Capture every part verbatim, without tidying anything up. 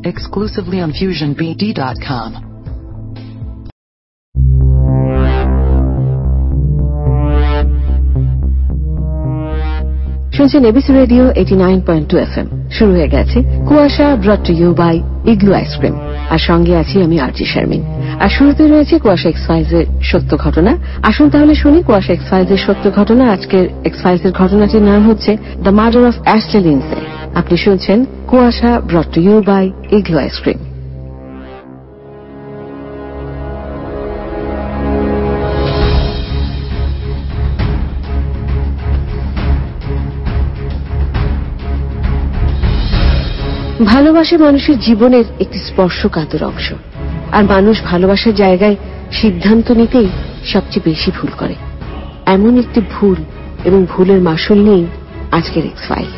exclusively on fusion b d dot com. শুনছেন ABC radio eighty nine point two F M. শুরু হয়ে গেছে কুয়াশা, brought to you by Igloo ice cream. আর সঙ্গে আছি আমি আরজি শারমিন। আর শুরুতে রয়েছে কুয়াশা এক্স ফাইলস এর সত্য ঘটনা। আসুন তাহলে শুনি কুয়াশা এক্স ফাইলস এর সত্য ঘটনা। আজকের এক্স ফাইলস এর ঘটনাটির নাম হচ্ছে the murder of Ashley Lindsay. আপনি শুনছেন কুয়াশা, brought to you by Igloo ice cream. ভালোবাসা মানুষের জীবনের একটি স্পর্শকাতর অংশ। আর মানুষ ভালোবাসার জায়গায় সিদ্ধান্ত নিতেই সবচেয়ে বেশি ভুল করে। এমন একটি ভুল এবং ভুলের মাসুল নেই আজকের এক্স ফাইলস।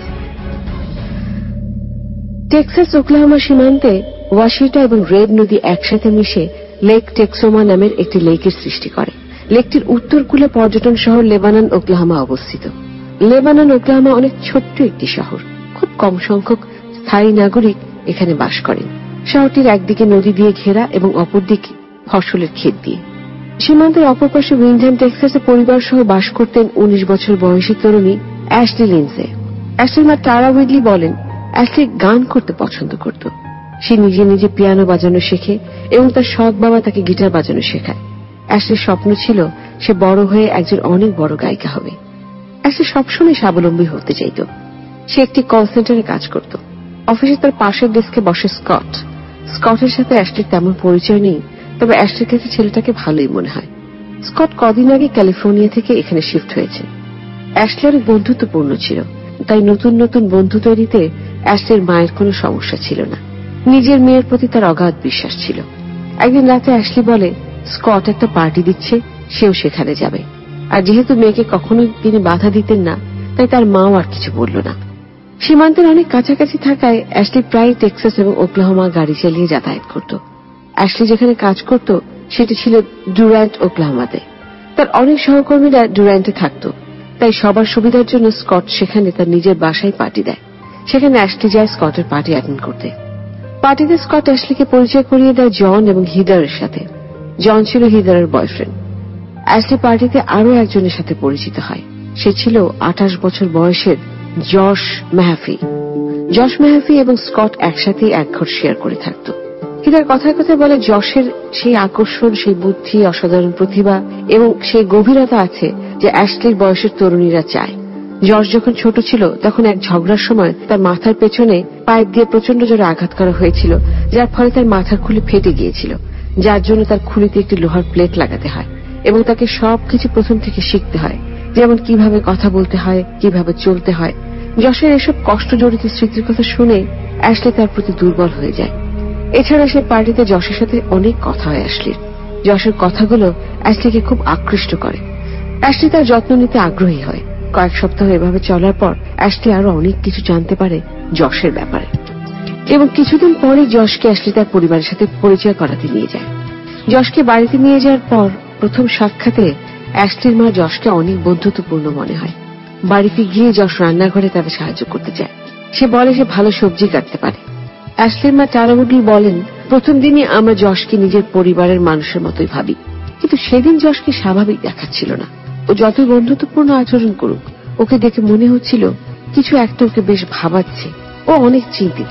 টেক্সাস ওকলাহোমা সীমান্তে ওয়াশিটা এবং রেড নদী একসাথে মিশে লেক টেক্সোমা নামের একটি লেকের সৃষ্টি করে। লেকটির উত্তর কূলে পর্যটন শহর লেবানন ওকলাহোমা অবস্থিত। লেবানন ওকলাহোমা অনেক ছোট্ট একটি শহর। খুব কম সংখ্যক স্থায়ী নাগরিক এখানে বাস করেন। শহরটির একদিকে নদী দিয়ে ঘেরা এবং অপরদিকে ফসলের ক্ষেত দিয়ে। সীমান্তের অপর পাশে উইন্ডহ্যাম টেক্সাসে পরিবার সহ বাস করতেন উনিশ বছর বয়সী তরুণী অ্যাশলি লিন্ডসে। অ্যাশলির মা টারা উইডলি বলেন, অ্যাশলি গান করতে পছন্দ করত। সে নিজে নিজে পিয়ানো বাজানো শেখে এবং তার সৎ বাবা তাকে গিটার বাজানো শেখায়। অ্যাশলির স্বপ্ন ছিল সে বড় হয়ে একজন অনেক বড় গায়িকা হবে। অ্যাশলি সবসময় স্বাবলম্বী হতে চাইত। সে একটি কল সেন্টারে কাজ করত। অফিসে তার পাশের ডেস্কে বসে স্কট। স্কটের সাথে অ্যাশলির তেমন পরিচয় নেই, তবে অ্যাশলির কাছে ছেলেটাকে ভালোই মনে হয়। স্কট কদিন আগে ক্যালিফোর্নিয়া থেকে এখানে শিফট হয়েছে। অ্যাশলি অনেক বন্ধুত্বপূর্ণ ছিল, তাই নতুন নতুন বন্ধু তৈরিতে অ্যাশলির মায়ের কোনো সমস্যা ছিল না। নিজের মেয়ের প্রতি তার অগাধ বিশ্বাস ছিল। একদিন রাতে অ্যাশলি বলে স্কট একটা পার্টি দিচ্ছে, সেও সেখানে যাবে। আর যেহেতু মেয়েকে কখনোই তিনি বাধা দিতেন না, তাই তার মাও আর কিছু বলল না। সীমান্তের অনেক কাছাকাছি থাকায় অ্যাশলি প্রায় টেক্সাস এবং ওকলাহোমা গাড়ি চালিয়ে যাতায়াত করত। অ্যাশলি যেখানে কাজ করত সেটি ছিল ডুর্যান্ট ওকলাহোমাতে। তার অনেক সহকর্মীরা ডুর্যান্টে থাকত, তাই সবার সুবিধার জন্য স্কট সেখানে তার নিজের বাসায় পার্টি দেয়। সেখানে অ্যাশলি যায় স্কটের পার্টি অ্যাটেন্ড করতে। পার্টিতে স্কট অ্যাশলিকে পরিচয় করিয়ে দেয় জন এবং হিদারের সাথে। জন ছিল হিদারের বয়ফ্রেন্ড। অ্যাশলি পার্টিতে আরও একজনের সাথে পরিচিত হয়। সে ছিল আঠাশ বছর বয়সের জশ মেহাফি। জশ মেহাফি এবং স্কট একসাথেই এক ঘর শেয়ার করে থাকত। হিদার কথায় কথায় বলে যশের সেই আকর্ষণ, সেই বুদ্ধি, অসাধারণ প্রতিভা এবং সেই গভীরতা আছে যে অ্যাশলির বয়সের তরুণীরা চায়। জশ যখন ছোট ছিল তখন এক ঝগড়ার সময় তার মাথার পেছনে পাইপ দিয়ে প্রচন্ড জোরে আঘাত করা হয়েছিল, যার ফলে তার মাথার খুলি ফেটে গিয়েছিল, যার জন্য তার খুলিতে একটি লোহার প্লেট লাগাতে হয় এবং তাকে সবকিছু প্রথম থেকে শিখতে হয়, যেমন কিভাবে কথা বলতে হয়, কিভাবে চলতে হয়। যশের এসব কষ্ট জড়িত স্মৃতির কথা শুনে অ্যাশলি তার প্রতি দুর্বল হয়ে যায়। এছাড়া সে পার্টিতে যশের সাথে অনেক কথা হয় অ্যাশলির। যশের কথাগুলো অ্যাশলিকে খুব আকৃষ্ট করে। অ্যাশলি তার যত্ন নিতে আগ্রহী হয়। কয়েক সপ্তাহ এভাবে চলার পর অ্যাশলি আরো অনেক কিছু জানতে পারে যশের ব্যাপারে এবং কিছুদিন পরে যশকে অ্যাশলি তার পরিবারের সাথে পরিচয় করাতে নিয়ে যায়। যশকে বাড়িতে নিয়ে যাওয়ার পর প্রথম সাক্ষাতে অ্যাশলির মা যশকে অনেক বন্ধুত্বপূর্ণ মনে হয়। বাড়িতে গিয়ে যশ রান্নাঘরে তাদের সাহায্য করতে চায়। সে বলে সে ভালো সবজি কাটতে পারে। অ্যাশলির মা টারা উইডলি বলেন, প্রথম দিনই আমরা যশকে নিজের পরিবারের মানুষের মতোই ভাবি, কিন্তু সেদিন যশকে স্বাভাবিক দেখাচ্ছিল না। ও যতই বন্ধুত্বপূর্ণ আচরণ করুক, ওকে দেখে মনে হচ্ছিল কিছু একটা ওকে বেশ ভাবাচ্ছে। ও অনেক চিন্তিত।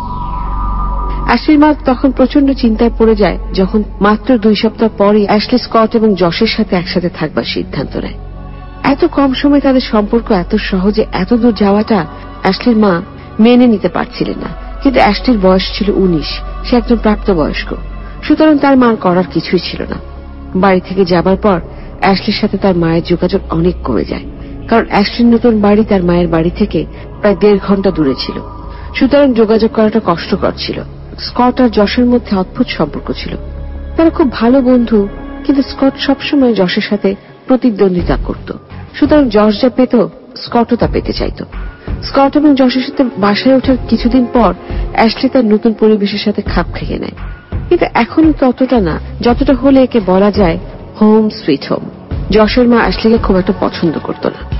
অ্যাশলির মা তখন প্রচন্ড চিন্তায় পড়ে যায় যখন মাত্র দুই সপ্তাহ পরই অ্যাশলি স্কট এবং যশের সাথে একসাথে থাকবার সিদ্ধান্ত নেয়। এত কম সময় তাদের সম্পর্ক এত সহজে এত দূর যাওয়াটা অ্যাশলির মা মেনে নিতে পারছিলেন না। কিন্তু অ্যাশলির বয়স ছিল উনিশ, সে একজন প্রাপ্তবয়স্ক, সুতরাং তার মার করার কিছুই ছিল না। বাড়ি থেকে যাবার পর অ্যাশলির সাথে তার মায়ের যোগাযোগ অনেক কমে যায়, কারণ অ্যাশলির নতুন বাড়ি তার মায়ের বাড়ি থেকে প্রায় দেড় ঘন্টা দূরে ছিল। সুতরাং যোগাযোগ করাটা কষ্টকর ছিল। স্কট আর যশের মধ্যে অদ্ভুত সম্পর্ক ছিল। তারা খুব ভালো বন্ধু, কিন্তু স্কট সবসময় যশের সাথে প্রতিদ্বন্দ্বিতা করত। সুতরাং যশ যা পেত স্কটও তা পেতে চাইত। স্কট এবং যশের সাথে বাসায় ওঠার কিছুদিন পর অ্যাশলি তার নতুন পরিবেশের সাথে খাপ খেয়ে নেয়, কিন্তু এখনো ততটা না যতটা হলে একে বলা যায় হোম সুইট হোম। যশের মা অ্যাশলিকে খুব একটা পছন্দ করত না।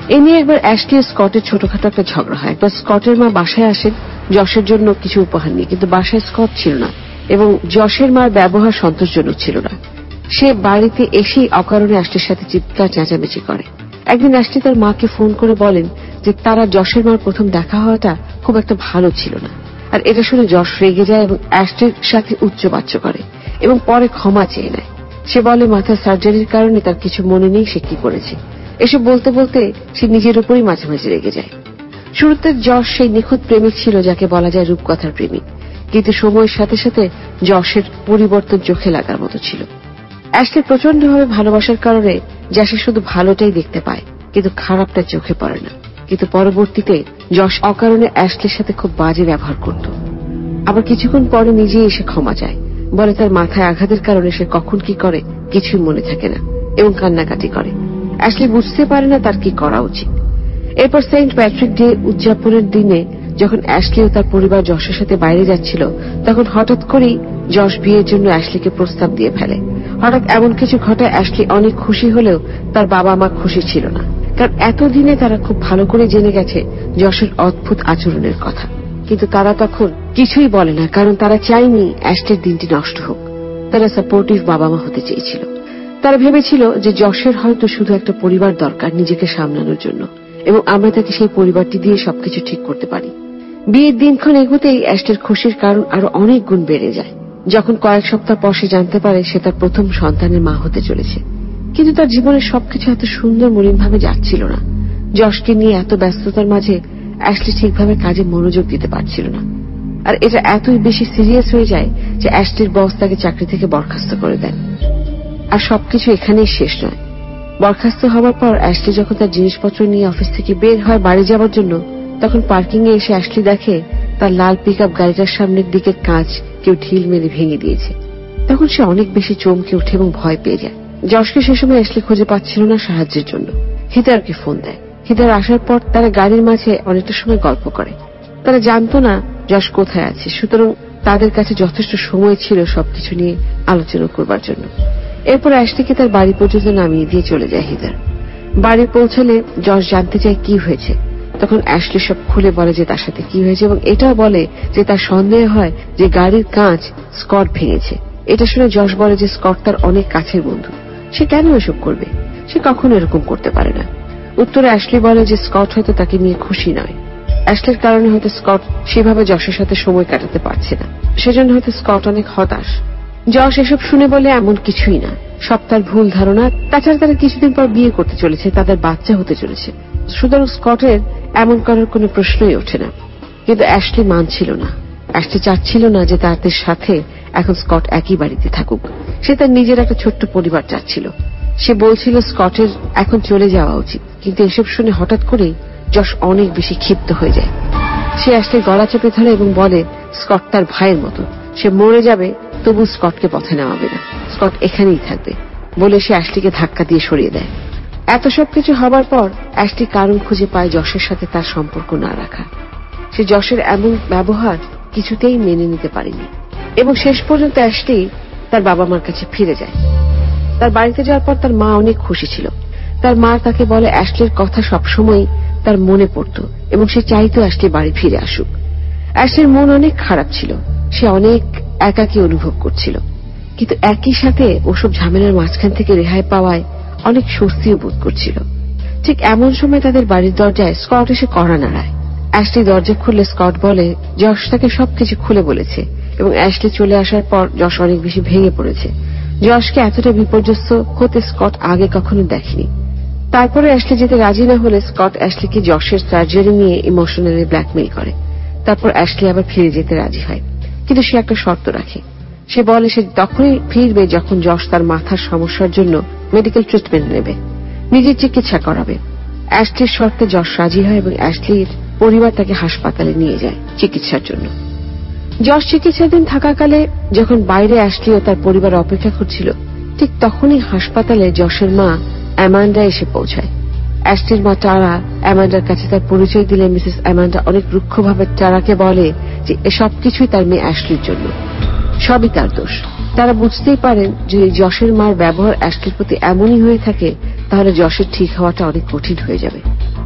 এ নিয়ে একবার অ্যাশলি ও স্কটের ছোটখাটো একটা ঝগড়া হয়। একবার স্কটের মা বাসায় আসেন যশের জন্য কিছু উপহার নিয়ে, কিন্তু বাসায় স্কট ছিল না এবং যশের মার ব্যবহার সন্তোষজনক ছিল না। সে বাড়িতে এসেই অকারণে অ্যাশলির সাথে চিৎকার চেঁচামেচি করে। একদিন অ্যাশলি তার মাকে ফোন করে বলেন যে তারা যশের মার প্রথম দেখা হওয়াটা খুব একটা ভালো ছিল না, আর এটা শুনে যশ রেগে যায় এবং অ্যাশলির সাথে উচ্চবাচ্য করে এবং পরে ক্ষমা চেয়ে নেয়। সে বলে মাথার সার্জারির কারণে তার কিছু মনে নেই সে কি করেছে। এসব বলতে বলতে সে নিজের উপরই মাঝে মাঝে রেগে যায়। শুরুতে যশ সেই নিখুঁত প্রেমিক ছিল যাকে বলা যায় রূপকথার প্রেমিক, কিন্তু সময়ের সাথে সাথে যশের পরিবর্তন চোখে লাগার মতো ছিল। অ্যাশলির প্রচন্ডভাবে ভালোবাসার কারণে যশ শুধু ভালোটাই দেখতে পায়, কিন্তু খারাপটা চোখে পড়ে না। কিন্তু পরবর্তীতে যশ অকারণে অ্যাশলির সাথে খুব বাজে ব্যবহার করত। আবার কিছুক্ষণ পরে নিজেই এসে ক্ষমা চায়, বলে তার মাথায় আঘাতের কারণে সে কখন কি করে কিছুই মনে থাকে না এবং কান্নাকাটি করে। অ্যাশলি বুঝতে পারে না তার কি করা উচিত। এরপর সেন্ট প্যাট্রিক ডে উদযাপনের দিনে যখন অ্যাশলি ও তার পরিবার যশের সাথে বাইরে যাচ্ছিল, তখন হঠাৎ করেই যশ বিয়ের জন্য অ্যাশলিকে প্রস্তাব দিয়ে ফেলে। হঠাৎ এমন কিছু ঘটায় অ্যাশলি অনেক খুশি হলেও তার বাবা মা খুশি ছিল না, কারণ এতদিনে তারা খুব ভালো করে জেনে গেছে যশের অদ্ভুত আচরণের কথা। কিন্তু তারা তখন কিছুই বলে না, কারণ তারা চায়নি অ্যাশলির দিনটি নষ্ট হোক। তারা সাপোর্টিভ বাবা মা হতে চেয়েছিল। তারা ভেবেছিল যে যশের হয়তো শুধু একটা পরিবার দরকার নিজেকে সামলানোর জন্য, এবং আমরা তাকে সেই পরিবারটি দিয়ে সবকিছু ঠিক করতে পারি। বিয়ের দিনক্ষণ এগোতেই অ্যাশলির খুশির কারণ আরো অনেক গুণ বেড়ে যায় যখন কয়েক সপ্তাহ পর সে জানতে পারে সে তার প্রথম সন্তানের মা হতে চলেছে। কিন্তু তার জীবনের সবকিছু এত সুন্দর মলিনভাবে যাচ্ছিল না। যশকে নিয়ে এত ব্যস্ততার মাঝে অ্যাশলি ঠিকভাবে কাজে মনোযোগ দিতে পারছিল না, আর এটা এতই বেশি সিরিয়াস হয়ে যায় যে অ্যাশলির বস তাকে চাকরি থেকে বরখাস্ত করে দেন। আর সবকিছু এখানেই শেষ নয়। বরখাস্ত হওয়ার পর অ্যাশলি যখন তার জিনিসপত্র নিয়ে অফিস থেকে বের হয় বাড়ি যাওয়ার জন্য, তখন পার্কিং এ এসে অ্যাশলি দেখে তার লাল পিক আপ গাড়িটার সামনের দিকের কাঁচ কেউ ঢিল মেরে ভেঙে দিয়েছে। তখন সে অনেক বেশি চমকে ওঠে এবং ভয় পেয়ে যায়। যশকে সে সময় অ্যাশলি খুঁজে পাচ্ছিল না সাহায্যের জন্য। হিদারকে ফোন দেয়। হিদার আসার পর তারা গাড়ির মাঝে অনেকটা সময় গল্প করে। তারা জানতো না যশ কোথায় আছে, সুতরাং তাদের কাছে যথেষ্ট সময় ছিল সবকিছু নিয়ে আলোচনা করবার জন্য। এরপর অ্যাশলিকে তার বাড়ি পর্যন্ত নামিয়ে দিয়ে চলে যায় হিদার। বাড়ি পৌঁছালে যশ জানতে চায় কি হয়েছে। তখন অ্যাশলি সব খুলে বলে যে তার সাথে কি হয়েছে, এবং এটাও বলে যে তার সন্দেহ হয় যে গাড়ির কাঁচ স্কট ভেঙেছে। এটা শুনে যশ বলে যে স্কট তার অনেক কাছের বন্ধু, সে কেন এসব করবে, সে কখনো এরকম করতে পারে না। উত্তরে অ্যাশলি বলে যে স্কট হয়তো তাকে নিয়ে খুশি নয়। অ্যাশলির কারণে হয়তো স্কট সেভাবে যশের সাথে সময় কাটাতে পারছে না, সেজন্য হয়তো স্কট অনেক হতাশ। যশ এসব শুনে বলে এমন কিছুই না, সব তার ভুল ধারণা। তাছাড়া তারা কিছুদিন পর বিয়ে করতে চলেছে, তাদের বাচ্চা হতে চলেছে, সুতরাং স্কটের এমন করার কোনো প্রশ্নই ওঠে না। কিন্তু অ্যাশলি মানছিল না। অ্যাশলি চাচ্ছিল না যে তাদের সাথে এখন স্কট একই বাড়িতে থাকুক। সে তার নিজের একটা ছোট্ট পরিবার চাচ্ছিল। সে বলছিল স্কটের এখন চলে যাওয়া উচিত। কিন্তু এসব শুনে হঠাৎ করেই যশ অনেক বেশি ক্ষিপ্ত হয়ে যায়। সে অ্যাশলির গলা চেপে ধরে এবং বলে স্কট তার ভাইয়ের মতো, সে মরে যাবে তবু স্কটকে পথে নামাবে না, স্কট এখানেই থাকবে বলে সে অ্যাশলিকে ধাক্কা দিয়ে সরিয়ে দেয়। এত সবকিছু হবার পর অ্যাশলি কারণ খুঁজে পায় যশের সাথে তার সম্পর্ক না রাখা। সে যশের এমন ব্যবহার কিছুতেই মেনে নিতে পারেনি এবং শেষ পর্যন্ত অ্যাশলি তার বাবা মার কাছে ফিরে যায়। তার বাড়িতে যাওয়ার পর তার মা অনেক খুশি ছিল। তার মা তাকে বলে অ্যাশলির কথা সবসময় তার মনে পড়ত এবং সে চাইতো অ্যাশলি বাড়ি ফিরে আসুক। অ্যাশলির মন অনেক খারাপ ছিল, সে অনেক একাকী অনুভব করছিল, কিন্তু একই সাথে ওসব ঝামেলার মাঝখান থেকে রেহাই পাওয়ায় অনেক স্বস্তিও বোধ করছিল। ঠিক এমন সময় তাদের বাড়ির দরজায় স্কট এসে কড়া নাড়ায়। অ্যাশলি দরজা খুললে স্কট বলে যশ তাকে সবকিছু খুলে বলেছে এবং অ্যাশলি চলে আসার পর যশ অনেক বেশি ভেঙে পড়েছে। যশকে এতটা বিপর্যস্ত হতে স্কট আগে কখনো দেখেনি। তারপরে অ্যাশলি যেতে রাজি না হলে স্কট অ্যাশলিকে যশের সার্জারি নিয়ে ইমোশনালি ব্ল্যাকমেইল করে। তারপর অ্যাশলি আবার ফিরে যেতে রাজি হয়, কিন্তু সে একটা শর্ত রাখে। সে বলে সে তখনই ফিরবে যখন যশ তার মাথার সমস্যার জন্য মেডিকেল ট্রিটমেন্ট নেবে, নিজের চিকিৎসা করাবে। অ্যাশলির শর্তে যশ রাজি হয় এবং অ্যাশলির পরিবার তাকে হাসপাতালে নিয়ে যায় চিকিৎসার জন্য। যশ চিকিৎসাধীন থাকাকালে যখন বাইরে অ্যাশলি ও তার পরিবার অপেক্ষা করছিল, ঠিক তখনই হাসপাতালে যশের মা অ্যামান্ডা এসে পৌঁছায়। অ্যাশলির মা টারা অ্যামান্ডার কাছে তার পরিচয় দিলে মিসেস অ্যামান্ডা অনেক রুক্ষভাবে টারাকে বলে যে এসব কিছুই তার মেয়ে অ্যাশলির জন্য, সবই তার দোষ। তারা বুঝতেই পারেন যদি যশের মার ব্যবহার অ্যাশলির প্রতি এমনই হয়ে থাকে তাহলে যশের ঠিক হওয়াটা অনেক কঠিন হয়ে যাবে।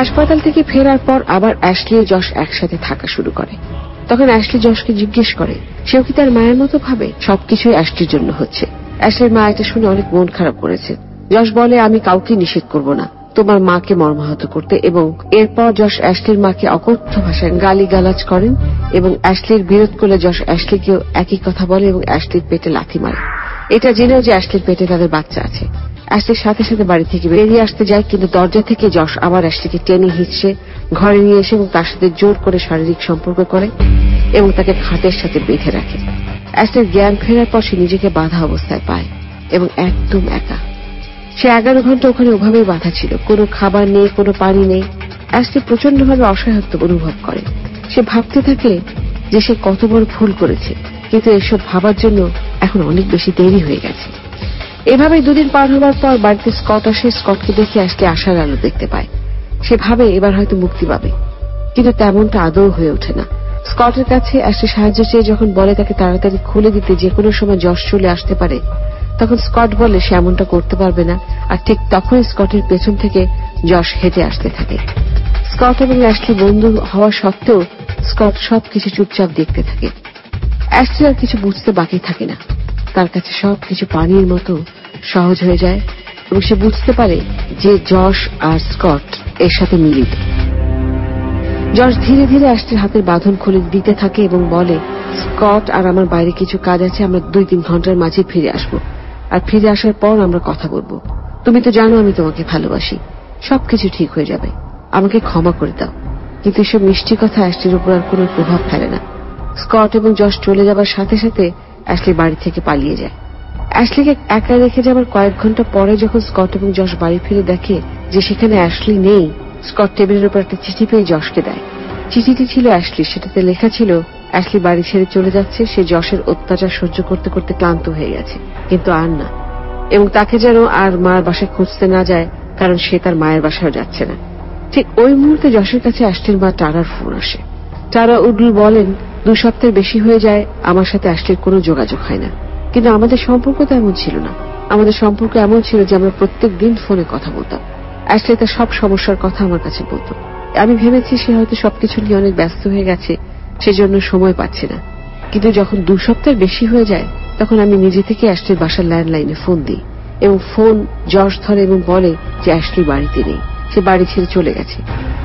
হাসপাতাল থেকে ফেরার পর আবার অ্যাশলি ও যশ একসাথে থাকা শুরু করে। তখন অ্যাশলি যশকে জিজ্ঞেস করে সেও কি তার মায়ের মতো ভাবে সবকিছুই অ্যাশলির জন্য হচ্ছে। অ্যাশলির মা এটা শুনে অনেক মন খারাপ করেছে। যশ বলে, আমি কাউকে নিষেধ করব না তোমার মাকে মর্মাহত করতে, এবং এরপর যশ অ্যাশলির মাকে অকথ্য ভাষায় গালি গালাজ করেন এবং অ্যাশলির বিরোধ করলে যশ অ্যাশলিকেও একই কথা বলে এবং অ্যাশলির পেটে লাথি মারে, এটা জেনেও যে অ্যাশলির পেটে তাদের বাচ্চা আছে। অ্যাশলির সাথে সাথে বাড়ি থেকে বেরিয়ে আসতে যায়, কিন্তু দরজা থেকে যশ আবার অ্যাশলিকে টেনে হিঁচড়ে ঘরে নিয়ে এসে এবং তার সাথে জোর করে শারীরিক সম্পর্ক করে এবং তাকে খাটের সাথে বেঁধে রাখে। অ্যাশলির জ্ঞান ফেরার পর সে নিজেকে বাঁধা অবস্থায় পায় এবং একদম একা। সে এগারো ঘন্টা ওখানে ওভাবেই বাঁধা ছিল, কোনো খাবার নেই, কোনো পানি নেই। অ্যাশলি প্রচন্ডভাবে অসহায়ত্ব অনুভব করে। সে ভাবতে থাকে যে সে কত বড় ভুল করেছে, কিন্তু এসব ভাবার জন্য এখন অনেক বেশি দেরি হয়ে গেছে। এভাবেই দুদিন পার হবার পর বাড়িতে স্কট আসে। স্কটকে দেখে অ্যাশলি আশার আলো দেখতে পায়। সে ভাবে এবার হয়তো মুক্তি পাবে, কিন্তু তেমনটা আদৌ হয়ে ওঠে না। স্কটের কাছে অ্যাশলি সাহায্য চেয়ে যখন বলে তাকে তাড়াতাড়ি খুলে দিতে, যে কোনো সময় যশ চলে আসতে পারে, তখন স্কট বলে সে এমনটা করতে পারবে না। আর ঠিক তখনই স্কটের পেছন থেকে যশ হেঁটে আসতে থাকে। স্কট এবং অ্যাশলি বন্ধু হওয়া সত্ত্বেও স্কট সবকিছু চুপচাপ দেখতে থাকে। অ্যাশলি আর কিছু বুঝতে বাকি থাকে না। তার কাছে সবকিছু পানির মতো সহজ হয়ে যায় এবং সে বুঝতে পারে যে যশ আর স্কট এর সাথে মিলিত। যশ ধীরে ধীরে অ্যাশলির হাতের বাঁধন খুলে দিতে থাকে এবং বলে, স্কট আর আমার বাইরে কিছু কাজ আছে, আমরা দুই তিন ঘন্টার মাঝে ফিরে আসবো, আর ফিরে আসার পর আমরা কথা বলবো। তুমি তো জানো আমি তোমাকে ভালোবাসি, সবকিছু ঠিক হয়ে যাবে, আমাকে ক্ষমা করে দাও। কিন্তু এসব মিষ্টি কথা অ্যাশলির উপর আর কোনো প্রভাব ফেলে না। স্কট এবং যশ চলে যাবার সাথে সাথে অ্যাশলি বাড়ি থেকে পালিয়ে যায়। অ্যাশলিকে একা রেখে যাবার কয়েক ঘন্টা পরে যখন স্কট এবং যশ বাড়ি ফিরে দেখে যে সেখানে অ্যাশলি নেই, স্কট টেবিলের উপর একটা চিঠি পেয়ে যশকে দেয়। চিঠিটি ছিল অ্যাশলির। সেটাতে লেখা ছিল অ্যাশলি বাড়ি ছেড়ে চলে যাচ্ছে, সে যশের অত্যাচার সহ্য করতে করতে ক্লান্ত হয়ে গেছে, কিন্তু আর না, এবং তাকে যেন আর মার বাসায় খুঁজতে না যায়, কারণ সে তার মায়ের বাসায় যাচ্ছে না। ঠিক ওই মুহূর্তে যশের কাছে অ্যাশলির মা টারার ফোন আসে। টারা উডল বলেন, দু সপ্তাহের বেশি হয়ে যায় আমার সাথে অ্যাশলির কোনো যোগাযোগ হয় না, কিন্তু আমাদের সম্পর্ক তো এমন ছিল না। আমাদের সম্পর্ক এমন ছিল যে আমরা প্রত্যেক দিন ফোনে কথা বলতাম। অ্যাশলি তার সব সমস্যার কথা আমার কাছে বলতো। আমি ভেবেছি সে হয়তো সবকিছু নিয়ে অনেক ব্যস্ত হয়ে গেছে, সেজন্য সময় পাচ্ছে না। কিন্তু যখন দু সপ্তাহের বেশি হয়ে যায় তখন আমি নিজে থেকে অ্যাশলির বাসার ল্যান্ডলাইনে ফোন দিই এবং ফোন যশ ধরে এবং বলে যে অ্যাশলি বাড়িতে নেই, সে বাড়ি ছেড়ে চলে গেছে।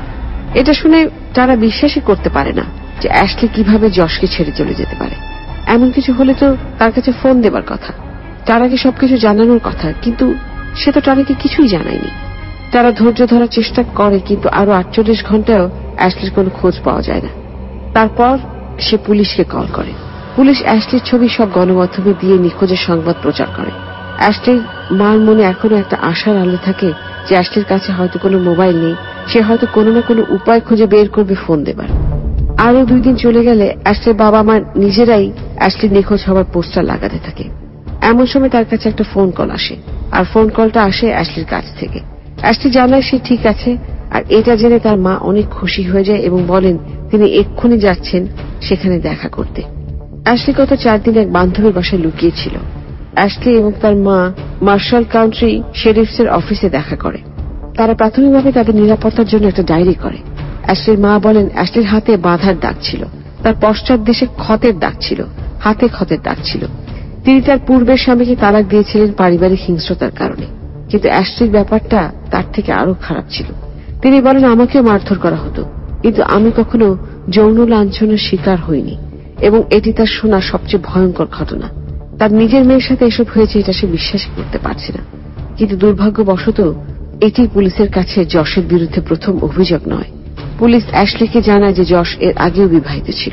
এটা শুনে তারা বিশ্বাসই করতে পারে না যে অ্যাশলি কিভাবে যশকে ছেড়ে চলে যেতে পারে। এমন কিছু হলে তো তার কাছে ফোন দেবার কথা, তারাকে সবকিছু জানানোর কথা, কিন্তু সে তো তারাকে কিছুই জানায়নি। তারা ধৈর্য ধরার চেষ্টা করে, কিন্তু আরো আটচল্লিশ ঘন্টায়ও অ্যাশলির কোনো খোঁজ পাওয়া যায় না। তারপর সে পুলিশকে কল করে। পুলিশ অ্যাশলির ছবি সব গণমাধ্যমে দিয়ে নিখোঁজের সংবাদ প্রচার করে। অ্যাশলির মার মনে এখনো একটা আশার আলো থাকে যে অ্যাশলির কাছে হয়তো কোনো মোবাইল নেই, সে হয়তো কোনো না কোনো উপায় খুঁজে বের করবে ফোন দেবার। আরো দুই দিন চলে গেলে অ্যাশলির বাবা মা নিজেরাই অ্যাশলির নিখোঁজ হবার পোস্টার লাগাতে থাকে। এমন সময় তার কাছে একটা ফোন কল আসে, আর ফোন কলটা আসে অ্যাশলির কাছ থেকে। অ্যাশলি জানায় সে ঠিক আছে, আর এটা জেনে তার মা অনেক খুশি হয়ে যায় এবং বলেন তিনি এক্ষুনি যাচ্ছেন সেখানে দেখা করতে। অ্যাশলি গত চার দিন এক বান্ধবীর বাসায় লুকিয়েছিল। অ্যাশলি এবং তার মা মার্শাল কাউন্টি শেরিফসের অফিসে দেখা করে। তারা প্রাথমিকভাবে তাদের নিরাপত্তার জন্য একটা ডায়েরি করে। অ্যাশলির মা বলেন অ্যাশলির হাতে বাঁধার দাগ ছিল, তার পশ্চাৎ দেশে ক্ষতের দাগ ছিল, হাতে ক্ষতের দাগ ছিল। তিনি তার পূর্বের স্বামীকে তালাক দিয়েছিলেন পারিবারিক হিংস্রতার কারণে, কিন্তু অ্যাশলির ব্যাপারটা তার থেকে আরো খারাপ ছিল। তিনি বলেন আমাকেও মারধর করা হতো, কিন্তু আমি কখনো যৌন লাঞ্ছনার শিকার হইনি, এবং এটি তার শোনা সবচেয়ে ভয়ঙ্কর ঘটনা। তার নিজের মেয়ের সাথে এসব হয়েছে এটা সে বিশ্বাস করতে পারছে না, কিন্তু দুর্ভাগ্যবশত এটি পুলিশের কাছে যশের বিরুদ্ধে প্রথম অভিযোগ নয়। পুলিশ অ্যাশলিকে জানায় যে যশ এর আগেও বিবাহিত ছিল।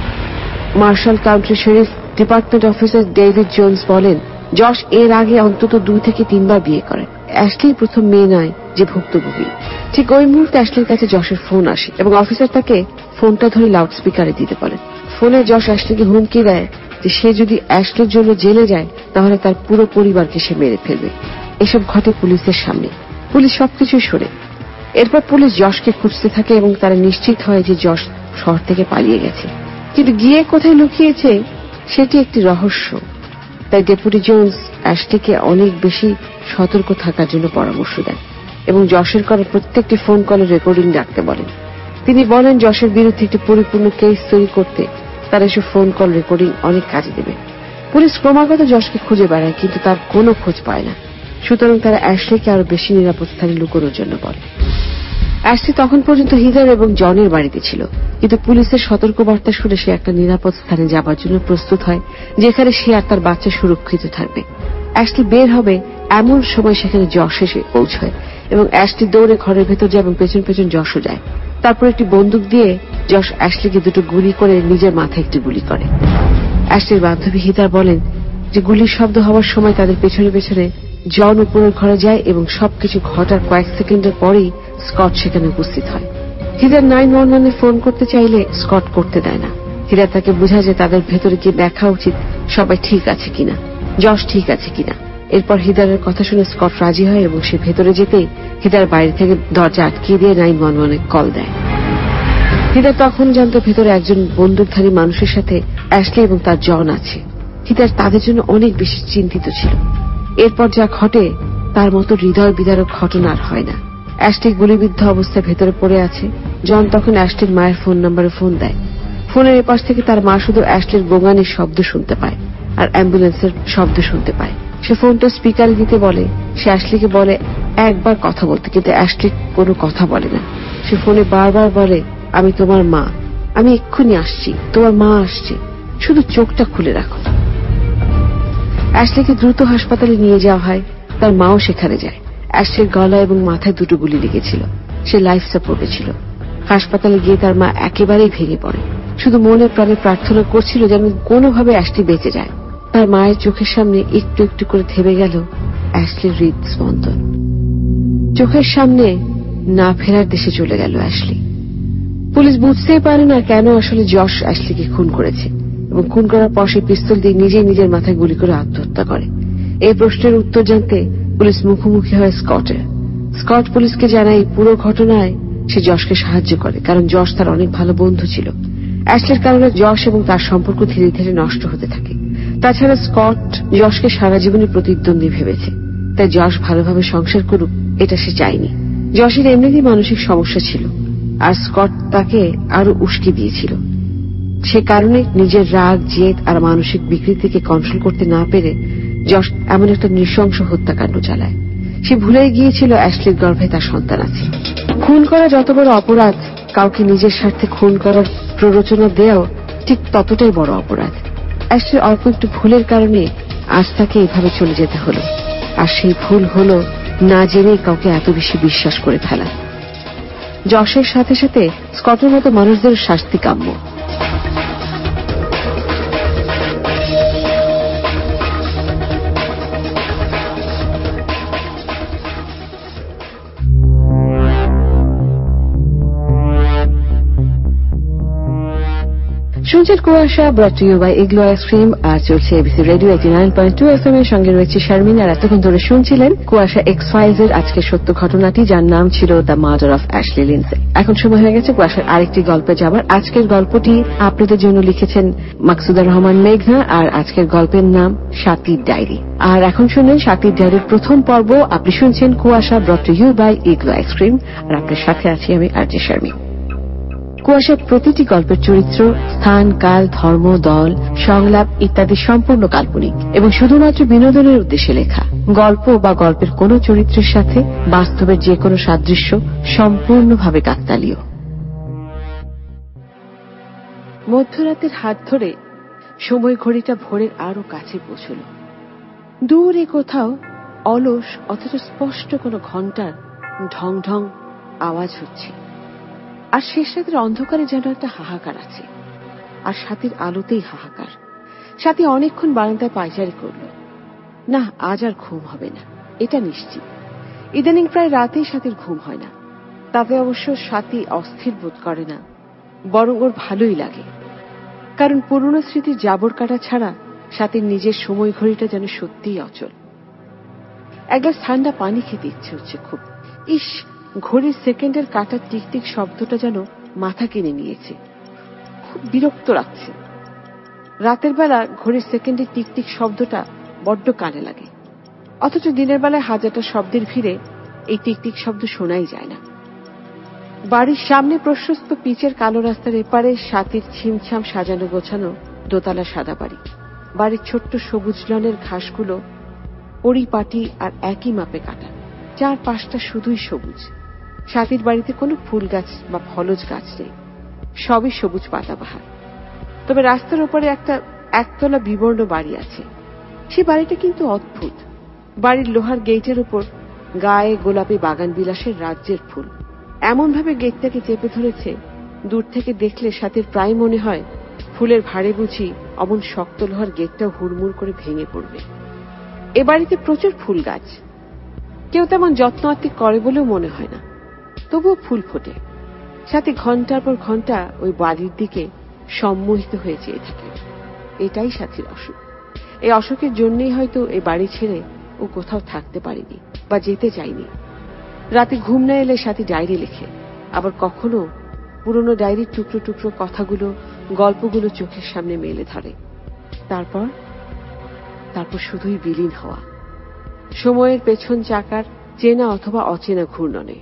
Marshall County Sheriff Department officer David Jones বলেন যশ এর আগে অন্তত দুই থেকে তিনবার বিয়ে করে। অ্যাশলি প্রথম মেয়ে নয় যে ভুক্তভোগী। ঠিক ওই মুহূর্তে অ্যাশলির কাছে যশের ফোন আসে এবং অফিসার তাকে ফোনটা ধরে লাউড স্পিকারে দিতে বলেন। ফোনে যশ অ্যাশলিকে হুমকি দেয় যে সে যদি অ্যাশলির জন্য জেলে যায় তাহলে তার পুরো পরিবারকে সে মেরে ফেলবে। এসব ঘটে পুলিশের সামনে। পুলিশ সবকিছুই শোনে। এরপর পুলিশ যশকে খুঁজতে থাকে এবং তারা নিশ্চিত হয় যে যশ শহর থেকে পালিয়ে গেছে, কিন্তু গিয়ে কোথায় লুকিয়েছে সেটি একটি রহস্য। তাই ডেপুটি জোন্স অ্যাশলিকে অনেক বেশি সতর্ক থাকার জন্য পরামর্শ দেন এবং যশের করা প্রত্যেকটি ফোন কলের রেকর্ডিং রাখতে বলেন। তিনি বলেন যশের বিরুদ্ধে একটি পরিপূর্ণ কেস তৈরি করতে তার এসব ফোন কল রেকর্ডিং অনেক কাজে দেবে। পুলিশ ক্রমাগত যশকে খুঁজে বেড়ায়, কিন্তু তার কোনো খোঁজ পায় না। সুতরাং তারা অ্যাশলিকে আরো বেশি নিরাপদ স্থানে লুকোনোর জন্য বলে। অ্যাশলি তখন পর্যন্ত হিদার এবং জনের বাড়িতে ছিল, কিন্তু পুলিশের সতর্কবার্তা শুনে সে একটা নিরাপদ স্থানে যাবার জন্য প্রস্তুত হয়, যেখানে সে আর তার বাচ্চা সুরক্ষিত থাকবে। অ্যাশলি বের হবে এমন সময় সেখানে যশ এসে পৌঁছয় এবং অ্যাশলি দৌড়ে ঘরের ভেতর যায় এবং পেছন পেছন যশও যায়। তারপর একটি বন্দুক দিয়ে যশ অ্যাশলিকে দুটো গুলি করে নিজের মাথায় একটি গুলি করে। অ্যাশলির বান্ধবী হিদার বলেন যে গুলির শব্দ হওয়ার সময় তাদের পেছনে পেছনে জন উপরের ঘরে যায় এবং সবকিছু ঘটার কয়েক সেকেন্ডের পরেই স্কট সেখানে উপস্থিত হয়। হিদার নাইন ওয়ান ওয়ানে ফোন করতে চাইলে স্কট করতে দেয় না। হিদার তাকে বোঝায় যে তাদের ভেতরে গিয়ে দেখা উচিত সবাই ঠিক আছে কিনা, যশ ঠিক আছে কিনা। এরপর হিদারের কথা শুনে স্কট রাজি হয় এবং সে ভেতরে যেতেই হিদার বাইরে থেকে দরজা আটকিয়ে দিয়ে নাইন ওয়ান ওয়ানে কল দেয়। হিদার তখন জানত ভেতরে একজন বন্দুকধারী মানুষের সাথে অ্যাশলি এবং তার জন আছে। হিদার তাদের জন্য অনেক বেশি চিন্তিত ছিল। এরপর যা ঘটে তার মতো হৃদয় বিদারক ঘটনা আর হয় না। অ্যাশলি গুলিবিদ্ধ অবস্থায় ভেতরে পড়ে আছে। জন তখন অ্যাশলির মায়ের ফোন নম্বরে ফোন দেয়। ফোনের এপাশ থেকে তার মা শুধু অ্যাশলির গোঙানির শব্দ শুনতে পায় আর অ্যাম্বুলেন্সের শব্দ শুনতে পায়। সে ফোনটা স্পিকারে দিতে বলে। সে অ্যাশলিকে বলে একবার কথা বলতে, কিন্তু অ্যাশলি কোনো কথা বলে না। সে ফোনে বারবার বলে, আমি তোমার মা, আমি এক্ষুনি আসছি, তোমার মা আসছে, শুধু চোখটা খুলে রাখো। অ্যাশলিকে দ্রুত হাসপাতালে নিয়ে যাওয়া হয়। তার মাও সেখানে যায়। অ্যাশলির গলা এবং মাথায় দুটো গুলি লেগেছিল। সে লাইফ সাপোর্টে ছিল। হাসপাতালে গিয়ে তার মা একেবারেই ভেঙে পড়ে, শুধু মনে প্রাণে প্রার্থনা করছিল যেন কোনোভাবে অ্যাশলি বেঁচে যায়। তার মায়ের চোখের সামনে একটু একটু করে থেমে গেল অ্যাশলির হৃদস্পন্দন। চোখের সামনে না ফেরার দেশে চলে গেল অ্যাশলি। পুলিশ বুঝতেই পারে না কেন আসলে যশ অ্যাশলিকে খুন করেছে এবং খুন করার পর সে পিস্তল দিয়ে নিজেই নিজের মাথায় গুলি করে আত্মহত্যা করে। এই প্রশ্নের উত্তর জানতে পুলিশ মুখোমুখি হয় স্কটের। স্কট পুলিশকে জানায় পুরো ঘটনায় সে যশকে সাহায্য করে, কারণ যশ তার অনেক ভালো বন্ধু ছিল। অ্যাশলির কারণে যশ এবং তার সম্পর্ক ধীরে ধীরে নষ্ট হতে থাকে। তাছাড়া স্কট যশকে সারা জীবনের প্রতিদ্বন্দ্বী ভেবেছে, তাই যশ ভালোভাবে সংসার করুক এটা সে চায়নি। যশের এমনিতেই মানসিক সমস্যা ছিল, আর স্কট তাকে আরো উস্কে দিয়েছিল। সে কারণে নিজের রাগ, জেদ আর মানসিক বিকৃতিকে কন্ট্রোল করতে না পেরে যশ এমন একটা নৃশংস হত্যাকাণ্ড চালায়। সে ভুলে গিয়েছিল অ্যাশলির গর্ভে তার সন্তান আছে। খুন করা যত বড় অপরাধ, কাউকে নিজের স্বার্থে খুন করার প্ররোচনা দেওয়াও ঠিক ততটাই বড় অপরাধ। অ্যাশলির অল্প একটু ভুলের কারণে আজ তাকে এভাবে চলে যেতে হলো, আর সেই ভুল হলো না জেনেই কাউকে এত বেশি বিশ্বাস করে ফেলা। যশের সাথে সাথে স্কটের মতো মানুষদের শাস্তি কাম্য। শুনছেন কুয়াশা, brought to you by Igloo ice cream, আর চলছে ABC radio eighty nine point two F M এর সঙ্গে রয়েছে শারমিন। আর এতক্ষণ ধরে শুনছিলেন কুয়াশা এক্স ফাইলস এর আজকের সত্য ঘটনাটি, যার নাম ছিল the murder of Ashley Lindsay. এখন সময় হয়ে গেছে কুয়াশার আরেকটি গল্পে যাবার। আজকের গল্পটি আপনাদের জন্য লিখেছেন মাকসুদা রহমান মেঘনা, আর আজকের গল্পের নাম স্বাতীর ডায়েরি। আর এখন শুনলেন স্বাতীর ডায়েরির প্রথম পর্ব। আপনি শুনছেন কুয়াশা, brought to you by Igloo ice cream, আর আপনার সাথে আছি আমি আরজে শারমিন। কুয়াশার প্রতিটি গল্পের চরিত্র, স্থান, কাল, ধর্ম, দল, সংলাপ ইত্যাদি সম্পূর্ণ কাল্পনিক এবং শুধুমাত্র বিনোদনের উদ্দেশ্যে লেখা। গল্প বা গল্পের কোন চরিত্রের সাথে বাস্তবের যে কোনো সাদৃশ্য সম্পূর্ণভাবে কাকতালীয়। মধ্যরাতের হাত ধরে সময় ঘড়িটা ভোরের আরো কাছে পৌঁছল। দূরে কোথাও অলস অথচ স্পষ্ট কোনো ঘণ্টার ঢং ঢং আওয়াজ হচ্ছে, আর শেষ রাতের অন্ধকারে যেন একটা হাহাকার আছে, আর সাথীর আলোতেই হাহাকার। সাথী অনেকক্ষণ বারান্দায় পায়চারি করল। না, আজ আর ঘুম হবে না, এটা নিশ্চিত। ইদানিং প্রায় রাতেই সাথীর ঘুম হয় না। তবে অবশ্য সাথী অস্থির বোধ করে না, বরং ওর ভালোই লাগে, কারণ পুরনো স্মৃতির জাবর কাটা ছাড়া সাথীর নিজের সময় ঘড়িটা যেন সত্যিই অচল। এক গ্লাস ঠান্ডা পানি খেতে ইচ্ছে হচ্ছে খুব। ইস, ঘড়ির সেকেন্ডের কাটার টিকটিক শব্দটা যেন মাথা কিনে নিয়েছে, খুব বিরক্ত লাগছে। রাতের বেলা ঘড়ির সেকেন্ডের টিকটিক শব্দটা বড্ড কানে লাগে, অথচ দিনের বেলায় হাজারটা শব্দের ভিড়ে এই টিকটিক শব্দ শোনাই যায় না। বাড়ির সামনে প্রশস্ত পিচের কালো রাস্তার এপারে সাতির ছিমছাম সাজানো গোছানো দোতলা সাদা বাড়ি। বাড়ির ছোট্ট সবুজ লনের ঘাসগুলো পরিপাটি আর একই মাপে কাটা, চার পাশটা শুধুই সবুজ। সাতির বাড়িতে কোনো ফুল গাছ বা ফলজ গাছ নেই, সবই সবুজ পাতাবাহার। তবে রাস্তার ওপরে একটা একতলা বিবর্ণ বাড়ি আছে। সে বাড়িটা কিন্তু অদ্ভুত। বাড়ির লোহার গেটের উপর গায়ে গোলাপি বাগান বিলাসের রাজ্যের ফুল এমন ভাবে গেটটাকে চেপে ধরেছে, দূর থেকে দেখলে সাথীর প্রায় মনে হয় ফুলের ভারে বুঝি অমন শক্ত লোহার গেটটাও হুড়মুড় করে ভেঙে পড়বে। এ বাড়িতে প্রচুর ফুল গাছ, কেউ তেমন যত্ন আত্তি করে বলেও মনে হয় না, তবুও ফুল ফোটে। সাথে ঘন্টার পর ঘন্টা ওই বাড়ির দিকে সম্মোহিত হয়ে চেয়ে থাকে। এটাই সাথীর অসুখ। এই অসুখের জন্যই হয়তো এই বাড়ি ছেড়ে ও কোথাও থাকতে পারেনি বা যেতে চায়নি। রাতে ঘুম না এলে সাথী ডায়েরি লেখে, আবার কখনো পুরনো ডায়েরির টুকরো টুকরো কথাগুলো, গল্পগুলো চোখের সামনে মেলে ধরে। তারপর তারপর শুধুই বিলীন হওয়া, সময়ের পেছন চাকার চেনা অথবা অচেনা ঘূর্ণনে।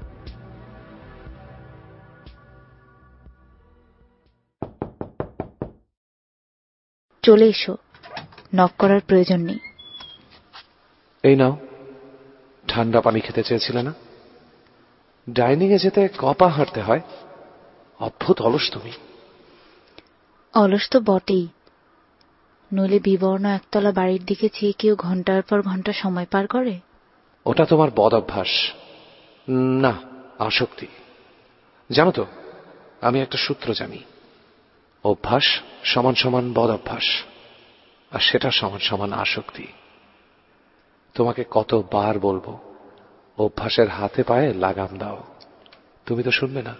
চলে এসো, নক করার প্রয়োজন নেই। এই নাও, ঠান্ডা পানি খেতে চেয়েছিলে না? ডাইনিং এ যেতে কপা হাঁটতে হয়। অদ্ভুত অলস তুমি। অলস তো বটেই, নইলে বিবর্ণ একতলা বাড়ির দিকে চেয়ে কেউ ঘন্টার পর ঘন্টা সময় পার করে? ওটা তোমার বদ অভ্যাস, না আসক্তি। জানো তো, আমি একটা সূত্র জানি, অভ্যাস সমান সমান বদ অভ্যাস, আর সেটা সমান সমান আসক্তি। তোমাকে কতবার বলবো অভ্যাসের হাতে পায়ে লাগাম দাও, তুমি তো শুনবে না।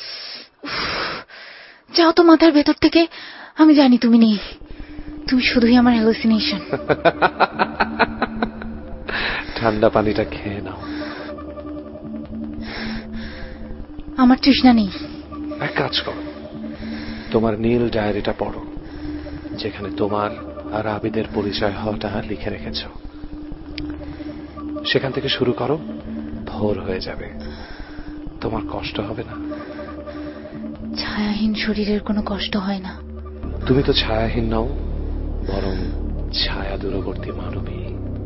যাও তো মাথার ভেতর থেকে, আমি জানি তুমি নেই, তুমি শুধুই আমার হ্যালুসিনেশন। ঠান্ডা পানিটা খেয়ে নাও। আমার তৃষ্ণা নেই। এক কাজ করো, তোমার নীল ডায়েরিটা পড়ো, যেখানে তোমার আর আবিদের পরিচয় হওয়াটা লিখে রেখেছ। সেখান থেকে শুরু করো, ভোর হয়ে যাবে, তোমার কষ্ট হবে না। ছায়াহীন শরীরের কোনো কষ্ট হয় না। তুমি তো ছায়াহীন নও, বরং ছায়া দূরবর্তী মানবী।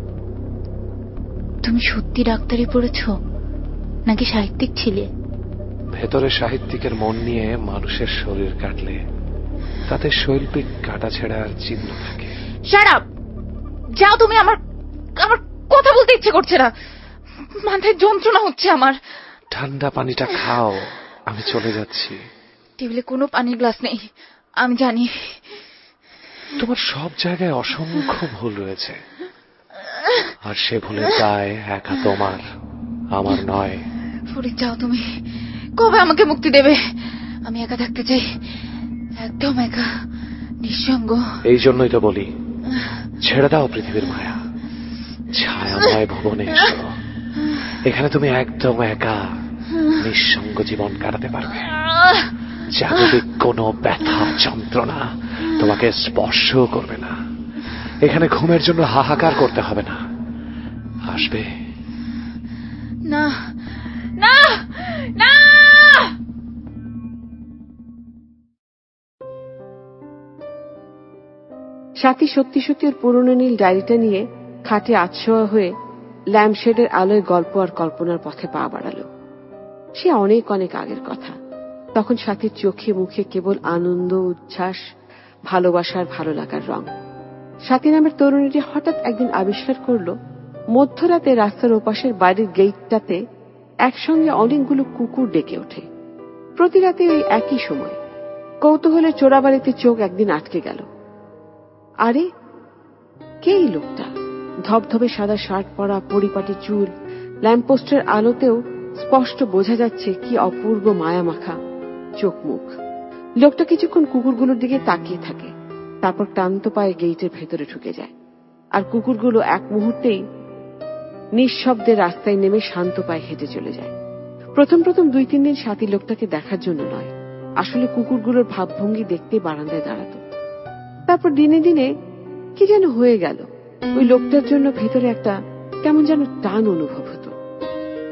তুমি সত্যি ডাক্তারি পড়েছ নাকি সাহিত্যিক ছিলে? ভেতরে সাহিত্যিকের মন নিয়ে মানুষের শরীর কাটলে তাতে শৈল্পিক কাটা ছেঁড়ার চিহ্ন থাকে। Shut up! যাও তুমি, আমার আমার কথা বলতে ইচ্ছে করছে না, মাথায় যন্ত্রণা হচ্ছে আমার। ঠান্ডা পানিটা খাও, আমি চলে যাচ্ছি। টেবিলে কোনো পানির গ্লাস নেই, আমি জানি। তোমার সব জায়গায় অসংখ্য ভুল রয়েছে, আর সে ভুলের দায় একা তোমার, আমার নয়। ফরিদ, যাও তুমি, কবে আমাকে মুক্তি দেবে? আমি একা থাকতে চাই, একদম একা, নিঃসঙ্গ। এই জন্যই তো বলি, ছেড়ে দাও পৃথিবীর মায়া, ছায়াময় ভুবনে এসো। এখানে তুমি একদম একা নিঃসঙ্গ জীবন কাটাতে পারবে। জাগতিক কোনো ব্যথা যন্ত্রণা তোমাকে স্পর্শ করবে না। এখানে ঘুমের জন্য হাহাকার করতে হবে না। আসবে না, না, না। সাথী সত্যি সত্যি ওর পুরনো নীল ডায়েরিটা নিয়ে খাটে আতশোয়া হয়ে ল্যাম্পশেডের আলোয় গল্প আর কল্পনার পথে পা বাড়ালো। সে অনেক অনেক আগের কথা। তখন সাথীর চোখে মুখে কেবল আনন্দ, উচ্ছ্বাস, ভালোবাসার ভালো লাগার রং। সাথী নামের তরুণীটি হঠাৎ একদিন আবিষ্কার করল, মধ্যরাতে রাস্তার ওপাশের বাড়ির গেটটাতে একসঙ্গে অনেকগুলো কুকুর ডেকে ওঠে। প্রতি রাতে ওই একই সময়। কৌতূহলে চোরাবাড়িতে চোখ একদিন আটকে গেল। আরে, কে এই লোকটা? ধবধবে সাদা শার্ট পরা, পরিপাটি চুল, ল্যাম্পপোস্টের আলোতেও স্পষ্ট বোঝা যাচ্ছে কি অপূর্ব মায়া মাখা চোখ মুখ। লোকটা কিছুক্ষণ কুকুরগুলোর দিকে তাকিয়ে থাকে, তারপর ক্লান্ত পায়ে গেটের ভেতরে ঢুকে যায়। আর কুকুরগুলো এক মুহূর্তেই নিঃশব্দে রাস্তায় নেমে শান্ত পায়ে হেঁটে চলে যায়। প্রথম প্রথম দুই তিন দিন সাথী লোকটাকে দেখার জন্য নয়, আসলে কুকুরগুলোর ভাবভঙ্গি দেখতে বারান্দায় দাঁড়াতো। তারপর দিনে দিনে কি যেন হয়ে গেল, ওই লোকটার জন্য ভেতরে একটা কেমন যেন টান অনুভব হতো।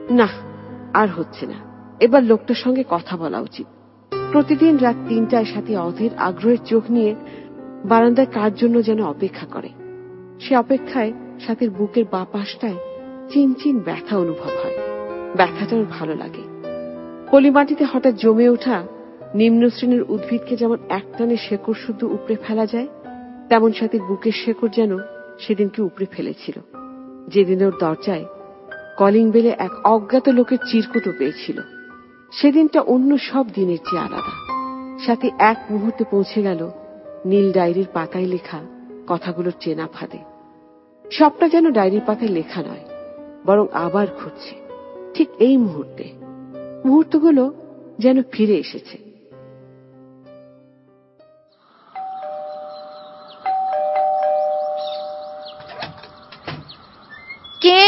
না, আর হচ্ছে না। এবার লোকটার সঙ্গে কথা বলা উচিত। প্রতিদিন রাত তিনটায় সাথী অধীর আগ্রহের চোখ নিয়ে বারান্দায় কার জন্য যেন অপেক্ষা করে। সে অপেক্ষায় সাথীর বুকের বা পাশটায় চিনচিন ব্যথা অনুভব হয়। ব্যথাটা ওর ভালো লাগে। পলিমাটিতে হঠাৎ জমে ওঠা নিম্ন শ্রেণীর উদ্ভিদকে যেমন একটানে শেকড় শুদ্ধ উপড়ে ফেলা যায়, তেমন সাথীর বুকের শেকড় যেন সেদিনকে উপড়ে ফেলেছিল, যেদিন ওর দরজায় কলিং বেলে এক অজ্ঞাত লোকের চিরকুটও পেয়েছিল। সেদিনটা অন্য সব দিনের চেয়ে আলাদা। সাথী এক মুহূর্তে পৌঁছে গেল নীল ডায়েরির পাতায় লেখা কথাগুলোর চেনা ফাঁদে। সবটা যেন ডায়েরির পাতায় লেখা নয়, বরং আবার ঘুরছে ঠিক এই মুহূর্তে। মুহূর্তগুলো যেন ফিরে এসেছে। কে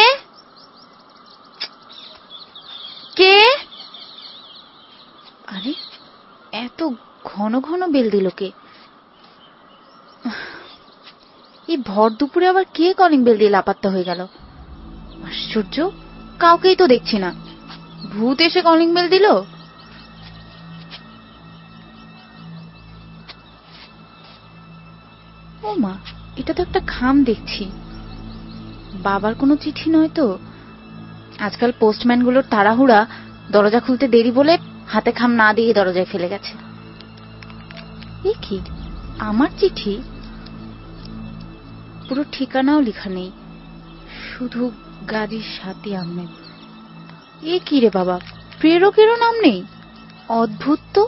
কে আরে এত ঘন ঘন বেল দিল কে? এই ভর দুপুরে আবার কে কলিং বেল দিয়ে লাপাত্তা হয়ে গেল? আশ্চর্য, কাউকেই তো দেখছি না। ভূত এসে কলিং বেল দিল? ও মা, এটা তো একটা খাম দেখছি। বাবার কোনো চিঠি নয় তো? আজকাল পোস্টম্যান গুলোর তাড়াহুড়া, দরজা খুলতে দেরি বলে হাতে খাম না দিয়ে দরজায় ফেলে গেছে। এ কি, আমার চিঠি? পুরো ঠিকানাও লেখা নেই, শুধু গাজী সাথী আহমেদ। এ কি রে বাবা, প্রেরকেরও নাম নেই? অদ্ভুত তো।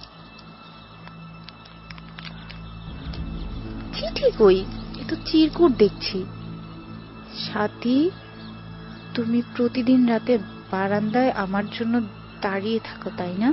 চিঠি কই? এ তো চিরকুট দেখছি। সাথী, তুমি প্রতিদিন রাতে বারান্দায় আমার জন্য দাঁড়িয়ে থাকো, তাই না?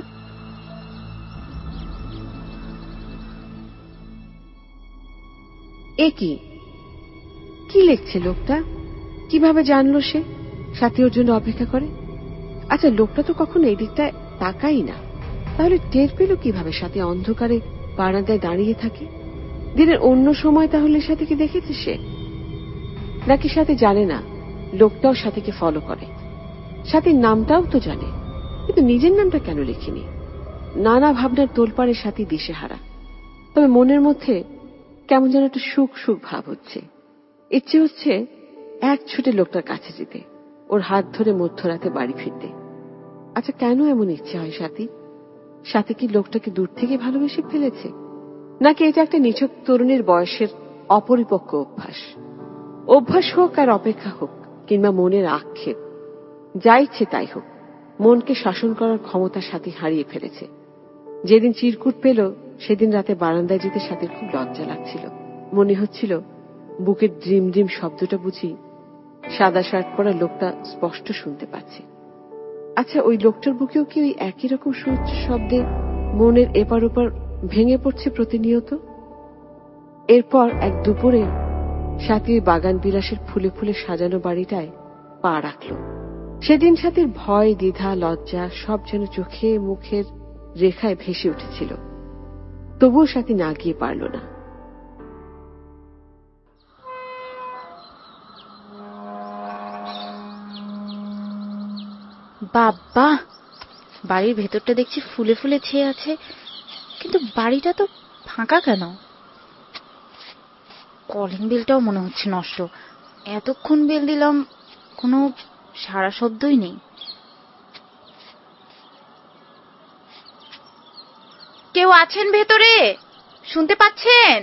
এ কি কি লিখছে লোকটা? কিভাবে জানলো সে সাথী ওর জন্য অপেক্ষা করে? আচ্ছা, লোকটা তো কখনো এই দিকটায় তাকাই না, তাহলে টের পেল কিভাবে সাথী অন্ধকারে বারান্দায় দাঁড়িয়ে থাকে? দিনের অন্য সময় তাহলে সাথীকে দেখেছে সে, নাকি সাথী জানে না লোকটাও সাথীকে ফলো করে? সাথীর নামটাও তো জানে, কিন্তু নিজের নামটা কেন লেখেনি? নানা ভাবনার তোলপাড়ে সাথী দিশেহারা। তবে মনের মধ্যে কেমন যেন একটা সুখ সুখ ভাব হচ্ছে। ইচ্ছে হচ্ছে এক ছুটে লোকটার কাছে যেতে, ওর হাত ধরে মধ্যরাতে বাড়ি ফিরতে। আচ্ছা, কেন এমন ইচ্ছে হয় সাথী? সাথী কি লোকটাকে দূর থেকে ভালোবেসে ফেলেছে, নাকি এটা একটা নিছক তরুণীর বয়সের অপরিপক্ক অভ্যাস? অভ্যাস হোক আর অপেক্ষা হোক, কিংবা মনের আক্ষেপ, যা ইচ্ছে তাই হোক, মনকে শাসন করার ক্ষমতা সাথী হারিয়ে ফেলেছে। যেদিন চিরকুট পেল সেদিন রাতে বারান্দায় যেতে সাথীর খুব লজ্জা লাগছিল। মনে হচ্ছিল বুকের ড্রিম ড্রিম শব্দটা বুঝি সাদা শার্ট পরা লোকটা স্পষ্ট শুনতে পাচ্ছে। আচ্ছা, ওই লোকটার বুকেও কি ওই একই রকম সুউচ্চ শব্দে মনের এপার ওপার ভেঙে পড়ছে প্রতিনিয়ত? এরপর এক দুপুরে সাথী ওই বাগান বিলাসের ফুলে ফুলে সাজানো বাড়িটায় পা রাখল। সেদিন সাথীর ভয়, দ্বিধা, লজ্জা সব যেন চোখে মুখের রেখায় ভেসে উঠেছিল। তবুও সাথী না গিয়ে পারল না। বাবা, বাড়ির ভেতরটা দেখছি ফুলে ফুলে ছেয়ে আছে, কিন্তু বাড়িটা তো ফাঁকা কেন? কলিং বেলটাও মনে হচ্ছে নষ্ট। এতক্ষণ বেল দিলাম, কোনো সাড়া শব্দই নেই। কেউ আছেন ভেতরে? শুনতে পাচ্ছেন?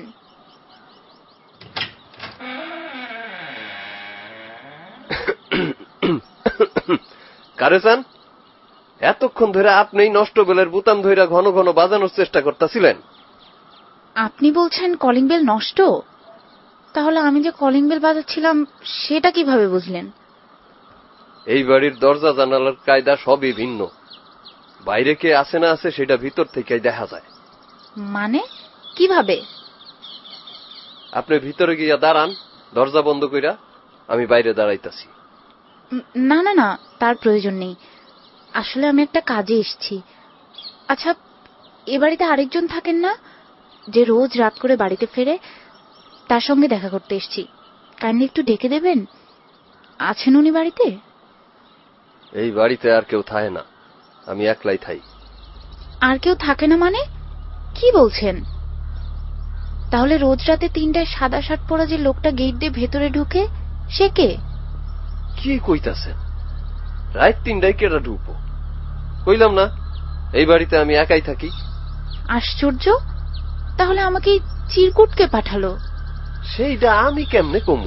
কারে চান? এতক্ষণ ধরে আপনি নষ্ট বেলের বুতাম ধইরা ঘন ঘন বাজানোর চেষ্টা করতেছিলেন। আপনি বলছেন কলিং বেল নষ্ট? তাহলে আমি যে কলিং বেল বাজাচ্ছিলাম সেটা কিভাবে বুঝলেন? এই বাড়ির দরজা জানালার কায়দা সবই ভিন্ন। বাইরে কে আছে না আছে সেটা ভিতর থেকে দেখা যায়। মানে কিভাবে? আপনি ভিতরে গিয়া দাঁড়ান, দরজা বন্ধ কইরা। আমি বাইরে দাঁড়াইতাছি। না না না, তার প্রয়োজন নেই। আসলে আমি একটা কাজে এসেছি। আচ্ছা, এ বাড়িতে আরেকজন থাকেন না, যে রোজ রাত করে বাড়িতে ফেরে? তার সঙ্গে দেখা করতে এসেছি। কাইন্ডলি একটু ডেকে দেবেন? আছেন উনি বাড়িতে? এই বাড়িতে আর কেউ থাকে না, আমি একলাই থাই। আর কেউ থাকে না মানে কি বলছেন? তাহলে রোজ রাতে তিনটায় সাদা শার্ট পরা যে লোকটা গেট দিয়ে ভেতরে ঢুকে সে কে? কি কইতাছেন? রাত তিনটায় কেডা ঢুকবো? কইলাম না এই বাড়িতে আমি একাই থাকি। আশ্চর্য, তাহলে আমাকে চিরকুটকে পাঠালো। সেইটা আমি কেমনে কমু?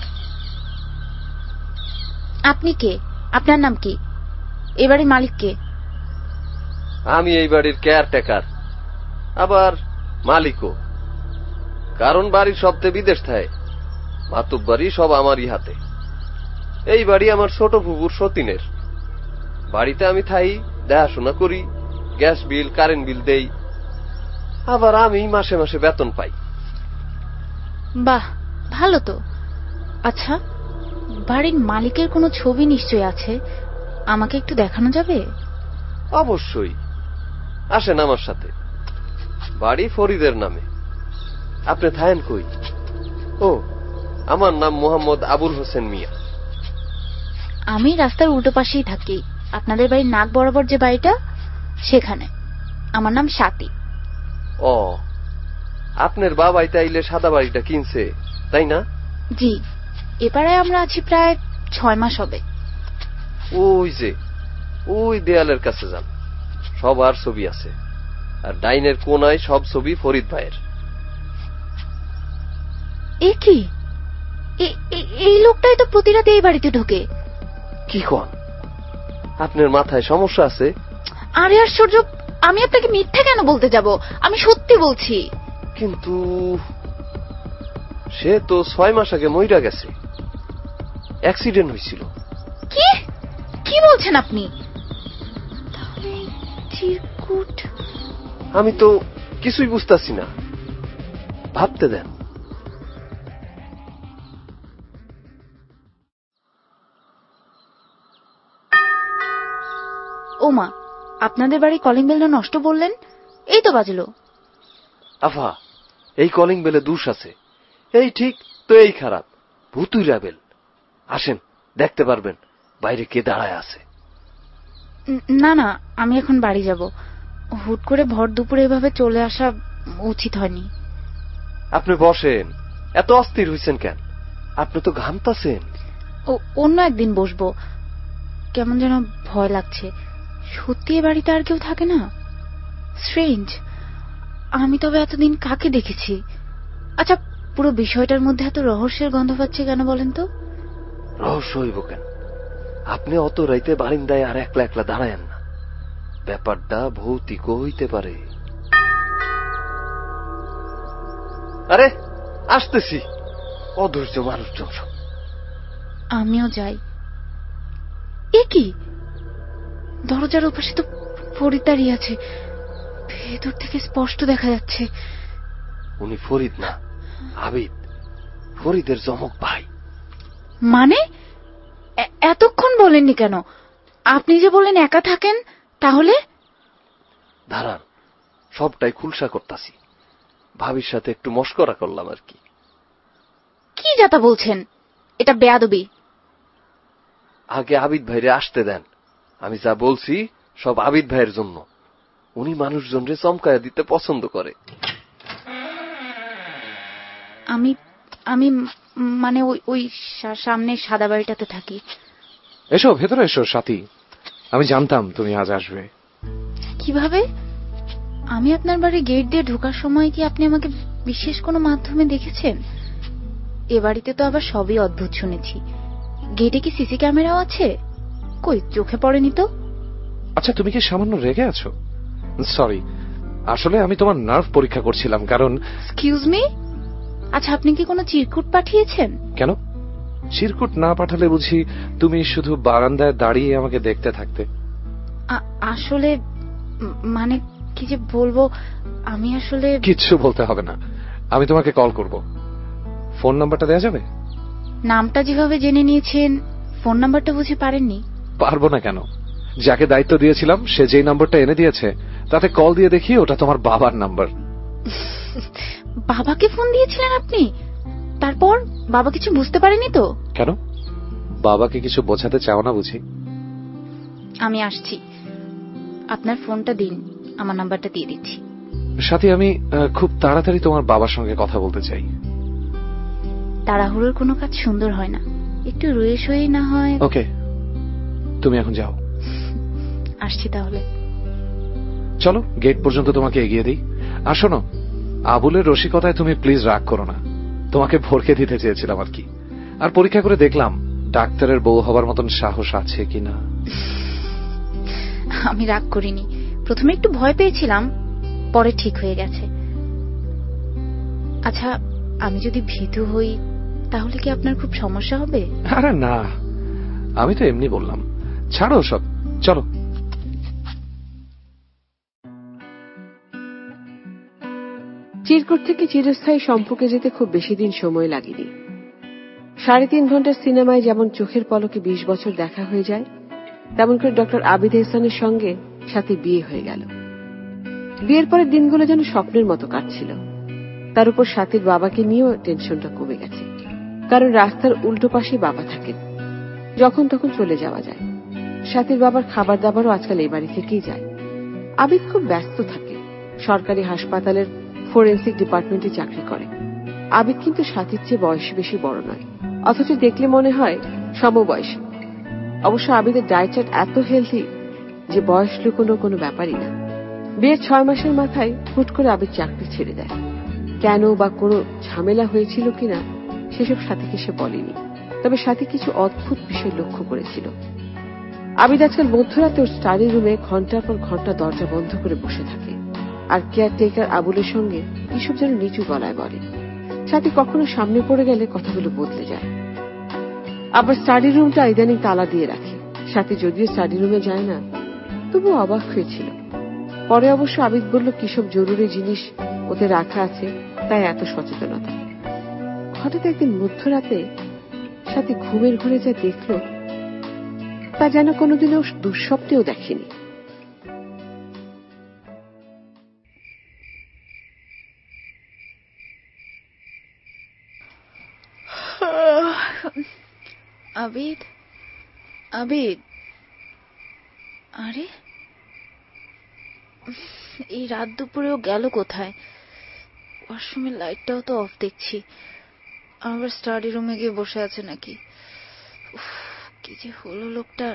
আপনি কে? আপনার নাম কি? এই বাড়ির মালিক কে? আমি এই বাড়ির কেয়ারটেকার, আবার মালিকও। কারণ বাড়ির সবতে বিদেশ থাকে, মাতুব বাড়ি সব আমারই হাতে। এই বাড়ি আমার ছোট ফুপুর সতীনের। বাড়িতে আমি থাই, দেখাশোনা করি, গ্যাস বিল কারেন্ট বিল দেই, আবার আমি মাসে মাসে বেতন পাই। বাহ, ভালো তো। আচ্ছা, বাড়ির মালিকের কোনো ছবি নিশ্চয়ই আছে, আমাকে একটু দেখানো যাবে? অবশ্যই, আসেন আমার সাথে। বাড়ি ফরিদের নামে। আপনি থাকেন কই? ও, আমার নাম মোহাম্মদ আবুল হোসেন মিয়া। আমি রাস্তার উল্টো পাশেই থাকি, আপনাদের বাড়ির নাক বরাবর যে বাড়িটা সেখানে। আমার নাম সাথী। ও, আপনার বাবাই তাইলে সাদা বাড়িটা কিনছে, তাই না? জি, এবারে আমরা আছি প্রায় ছয় মাস হবে। ওই যে ওই দেয়ালের কাছে যান, সবার ছবি আছে, আর ডাইনের কোনায় সব ছবি ফরিদ ভাইয়ের। এ কি, এই লোকটাই তো প্রতি রাতে এই বাড়িতে ঢোকে। কি কোন? আপনার মাথায় সমস্যা আছে? আরে আশ্চর্য, আমি আপনাকে মিথ্যা কেন বলতে যাব? আমি সত্যি বলছি। কিন্তু সে তো ছয় মাস আগে মইরা গেছে, অ্যাক্সিডেন্ট হয়েছিল। কি কি বলছেন আপনি? তাহলে চিরকুট? আমি তো কিছুই বুঝতাছি না, ভাবতে দেন। ওমা, আপনাদের বাড়ি কলিং বেলটা নষ্ট বললেন, এই তো বাজলো। আফা, এই কলিং বেলে দোষ আছে। এই ঠিক তো এই খারাপ, ভুতুইরা বেল। আসেন, দেখতে পারবেন বাইরে কে দাঁড়ায় আছে। না না, আমি এখন বাড়ি যাব। হুট করে ভর দুপুরে এভাবে চলে আসা উচিত হয়নি। আপনি বসেন, এত অস্থির হইছেন কেন? আপনি তো ঘামতাছেন। ও, অন্য একদিন বসবো। কেমন যেন ভয় লাগছে। সত্যি এ বাড়িতে আর কেউ থাকে না? স্ট্রেঞ্জ। আমি তবে এতদিন কাকে দেখেছি? আচ্ছা, পুরো বিষয়টার মধ্যে এত রহস্যের গন্ধ পাচ্ছে কেন বলেন তো? রহস্য হইব কেন? আপনি অত রাইতে বারিন্দায় আর একলা একলা দাঁড়ায়েন না, ব্যাপারটা ভৌতিক হইতে পারে। আরে আসতেছি, অধৈর্য মানুষজন সব। আমিও যাই। এ কি, দরজার ওপাশে তো ফরিদ দাঁড়িয়ে আছে, ভেতর থেকে স্পষ্ট দেখা যাচ্ছে। উনি ফরিদ না, আবিদ, ফরিদের জমক ভাই। মানে এতক্ষণ বলেননি কেন? আপনি যে বললেন একা থাকেন, তাহলে? দাঁড়ান, সবটাই খুলসা করতাছি। ভাবির সাথে একটু মস্করা করলাম আর কি। কি যাতা বলছেন? এটা বেয়াদবি। আগে আবিদ ভাইরে আসতে দেন। আমি যা বলছি সব আবিদ ভাইয়ের জন্য। উনি মানুষজনরে চমকায়া দিতে পছন্দ করে। আমি আমি মানে ওই ওই সামনে সাদা বাড়িটাতে থাকি। এসো ভেতরে এসো সাথী, আমি জানতাম তুমি আজ আসবে। কিভাবে? আমি আপনার বাড়ি গেট দিয়ে ঢোকার সময় কি আপনি আমাকে বিশেষ কোনো মাধ্যমে দেখেছেন? এ বাড়িতে তো আবার সবই অদ্ভুত শুনেছি। গেটে কি সিসি ক্যামেরাও আছে? কই, চোখে পড়েনি তো। আচ্ছা, তুমি কি সামান্য রেগে আছো? সরি, আসলে আমি তোমার নার্ভ পরীক্ষা করছিলাম। কারণ এক্সকিউজ মি, আচ্ছা আপনি কি কোনো চিরকুট পাঠিয়েছেন? কেন? চিরকুট না পাঠালে বুঝি তুমি শুধু বারান্দায় দাঁড়িয়ে আমাকে দেখতে থাকতে? আসলে মানে কি যে বলবো, আমি আসলে কিচ্ছু বলতে হবে না, আমি তোমাকে কল করব। ফোন নাম্বারটা দেয়া যাবে? নামটা যেভাবে জেনে নিয়েছেন, ফোন নাম্বারটা বুঝে পারেননি? পারবো না কেন? যাকে দায়িত্ব দিয়েছিলাম সে যেই নাম্বারটা এনে দিয়েছে, তাতে কল দিয়ে দেখি ওটা তোমার বাবার নাম্বার। বাবাকে ফোন দিয়েছিলেন আপনি? তারপর বাবা কিছু বুঝতে পারেনি তো? কেন, বাবাকে কিছু বোঝাতে চাও না বুঝি? আমি আসছি, আপনার ফোনটা দিন, আমার নাম্বারটা দিয়ে দিচ্ছি। সাথী, আমি খুব তাড়াতাড়ি তোমার বাবার সঙ্গে কথা বলতে চাই। তাড়াহুড়োর কোনো কাজ সুন্দর হয় না, একটু রয়ে সয়ে না হয়। ওকে, তুমি এখন যাও। আসছি তাহলে। চলো গেট পর্যন্ত তোমাকে এগিয়ে দিই। আর শোনো, আবুলের রসিকতায় তুমি প্লিজ রাগ করো না, তোমাকে ভরকে দিতে চেয়েছিলাম আর কি। আর পরীক্ষা করে দেখলাম ডাক্তারের বউ হবার মতন সাহস আছে কিনা। আমি রাগ করিনি, প্রথমে একটু ভয় পেয়েছিলাম, পরে ঠিক হয়ে গেছে। আচ্ছা, আমি যদি ভীতু হই তাহলে কি আপনার খুব সমস্যা হবে? আরে না, আমি তো এমনি বললাম। ছাড়ো সব, চলো। চিরকুট থেকে চিরস্থায়ী সম্পর্কে যেতে খুব বেশি দিন সময় লাগেনি। সাড়ে তিন ঘন্টার সিনেমায় যেমন চোখের পলকে বিশ বছর দেখা হয়ে যায়, তেমন করে ডক্টর আবিদ এহসানের সঙ্গে সাথে বিয়ে হয়ে গেল। বিয়ের পরের দিনগুলো যেন স্বপ্নের মতো কাটছিল। তার উপর সাথীর বাবাকে নিয়েও টেনশনটা কমে গেছে, কারণ রাস্তার উল্টো পাশে বাবা থাকেন, যখন তখন চলে যাওয়া যায়। সাথীর বাবার খাবার দাবারও আজকাল এই বাড়ি থেকেই যায়। আবিদ খুব ব্যস্ত থাকে, সরকারি হাসপাতালের ফোরেন্সিক ডিপার্টমেন্টে চাকরি করে। আবিদ কিন্তু সাথীর চেয়ে বয়স বেশি বড় নয়, অথচ দেখলে মনে হয় সমবয়সী। অবশ্য আবিদের ডায়েট চার্ট এত হেলথি যে বয়স লুকোনো কোনো ব্যাপারই না। বিয়ের ছয় মাসের মাথায় হুট করে আবিদ চাকরি ছেড়ে দেয়। কেন বা কোনো ঝামেলা হয়েছিল কিনা সেসব সাথীকে সে বলেনি, তবে সাথী কিছু অদ্ভুত বিষয় লক্ষ্য করেছিল। আবিদ আজকাল মধ্যরাতে ওর স্টাডি রুমে ঘন্টার পর ঘন্টা দরজা বন্ধ করে বসে থাকে, আর কেয়ারটেকার আবুলের সঙ্গে এসব যেন নিচু গলায় বলে। সাথী কখনো সামনে পড়ে গেলে কথাগুলো বদলে যায়। আবার স্টাডি রুমটা ইদানিং তালা দিয়ে রাখে। সাথী যদিও স্টাডি রুমে যায় না, তবু অবাক হয়েছিল। পরে অবশ্য আবিদ বলল কিসব জরুরি জিনিস ওতে রাখা আছে, তাই এত সচেতনতা। হঠাৎ একদিন মধ্যরাতে সাথী ঘুমের ঘরে যা দেখল তা যেন কোনোদিনও দুঃস্বপ্নেও দেখেনি। আবিদ, আবিদ, আরে এই রাত দুপুরেও গেল কোথায়? ওয়াশরুমের লাইটটাও তো অফ দেখছি। আবার স্টাডি রুমে গিয়ে বসে আছে নাকি? কি যে হলো লোকটার।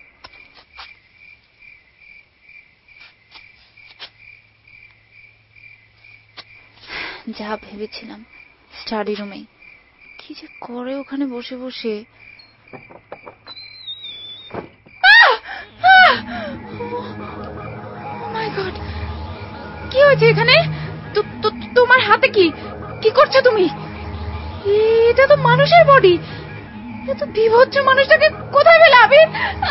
যা ভেবেছিলাম স্টাডি রুমেই, কি যে করে ওখানে বসে বসে। কি হয়েছে এখানে? তোমার হাতে কি কি করছো তুমি? এটা তো মানুষের বডি। এত বিভৎস মানুষটাকে কোথায় পেলে আবিদ?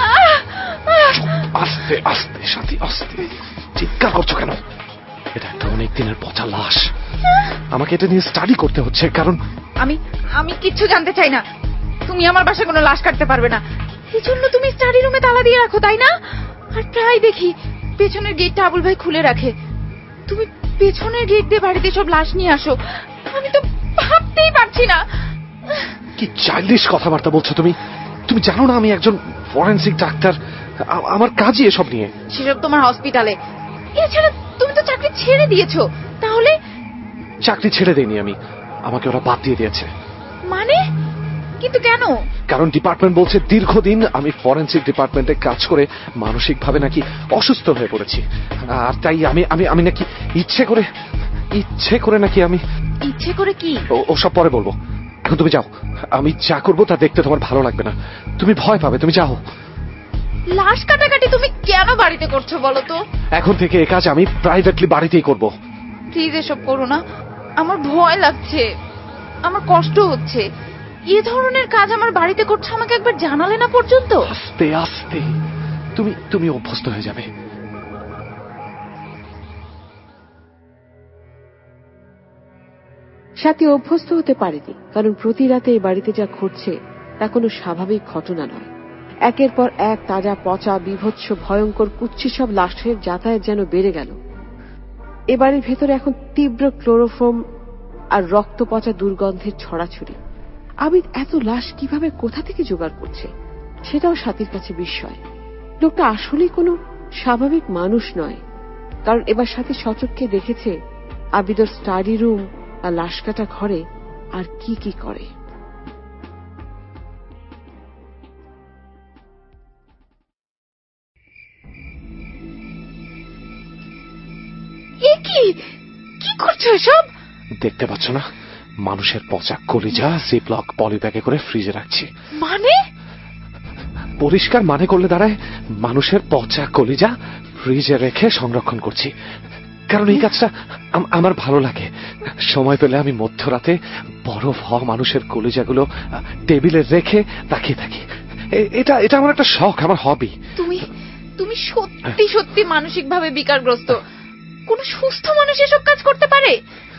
আস্তে আস্তে সাথী, আস্তে। চিৎকার করছো কেন? এটা একটা অনেক দিনের পচা লাশ। আমাকে এটা নিয়ে স্টাডি করতে হচ্ছে, কারণ আমি আমি কিচ্ছু জানতে চাই না। তুমি আমার বাসায় কোনো লাশ কাটতে পারবে না। এই জন্য তুমি স্টাডি রুমে তালা দিয়ে রাখো, তাই না? আর প্রায় দেখি পেছনের গেটটা আবুল ভাই খুলে রাখে। তুমি পেছনের গেট দিয়ে বাড়িতে সব লাশ নিয়ে আসো। আমি তো ভাবতেই পারছি না। কি চাইল্ডিশ কথাবার্তা বলছো তুমি? তুমি জানো না আমি একজন ফরেনসিক ডাক্তার, আমার কাজই এসব নিয়ে। সেসব তোমার হসপিটালে। এছাড়া তুমি তো চাকরি ছেড়ে দিয়েছো। তাহলে? চাকরি ছেড়ে দেইনি আমি, আমাকে ওরা বাদ দিয়ে দিয়েছে। মানে? কিন্তু কেন? কারণ ডিপার্টমেন্ট বলছে দীর্ঘদিন আমি ফরেনসিক ডিপার্টমেন্টে কাজ করে মানসিক ভাবে নাকি অসুস্থ হয়ে পড়েছি, আর তাই আমি আমি আমি নাকি ইচ্ছে করে ইচ্ছে করে নাকি আমি ইচ্ছে করে কি? ওসব পরে বলবো, এখন তুমি যাও। আমি যা করবো তা দেখতে তোমার ভালো লাগবে না, তুমি ভয় পাবে, তুমি যাও। লাশ কাটাকাটি তুমি কেন বাড়িতে করছো বলো তো? এখন থেকে এই কাজ আমি প্রাইভেটলি বাড়িতেই করব। প্লিজ এসব করো না, আমার ভয় লাগছে, আমার কষ্ট হচ্ছে। এ ধরনের কাজ আমার বাড়িতে করছো, আমাকে একবার জানালে না পর্যন্ত? আস্তে আস্তে তুমি তুমি অভ্যস্ত হয়ে যাবে। সাথী অভ্যস্ত হতে পারেনি, কারণ প্রতি রাতে এই বাড়িতে যা ঘটছে তা কোনো স্বাভাবিক ঘটনা নয়। একের পর এক তাজা পচা বিভৎস ভয়ঙ্কর কুচ্ছি সব লাশের যাতায়াত যেন বেড়ে গেল। এ বাড়ির ভেতরে এখন তীব্র ক্লোরোফর্ম আর রক্ত পচা দুর্গন্ধের ছড়াছড়ি। আবিদ এত লাশ কিভাবে কোথা থেকে জোগাড় করছে সেটাও সাথীর কাছে বিস্ময়। লোকটা আসলেই কোনো স্বাভাবিক মানুষ নয়, কারণ এবার সাথী সচক্ষে দেখেছে আবিদর স্টাডি রুম আর লাশ কাটা ঘরে আর কি কি করে। কি কি করছো এসব? দেখতে পাচ্ছ না, মানুষের পচা কলিজা জিপলক পলিব্যাগে করে ফ্রিজে রাখছি। মানে? পরিষ্কার মানে করলে দাঁড়ায় মানুষের পচা কলিজা ফ্রিজে রেখে সংরক্ষণ করছি, কারণ এই কাজটা আমার ভালো লাগে। সময় পেলে আমি মধ্যরাতে বরফ হওয়া মানুষের কলিজাগুলো টেবিলে রেখে তাকিয়ে থাকি। এটা এটা আমার একটা শখ, আমার হবি। তুমি তুমি সত্যি সত্যি মানসিকভাবে বিকারগ্রস্ত। কোন সুস্থ মানুষ এসব কাজ করতে পারে?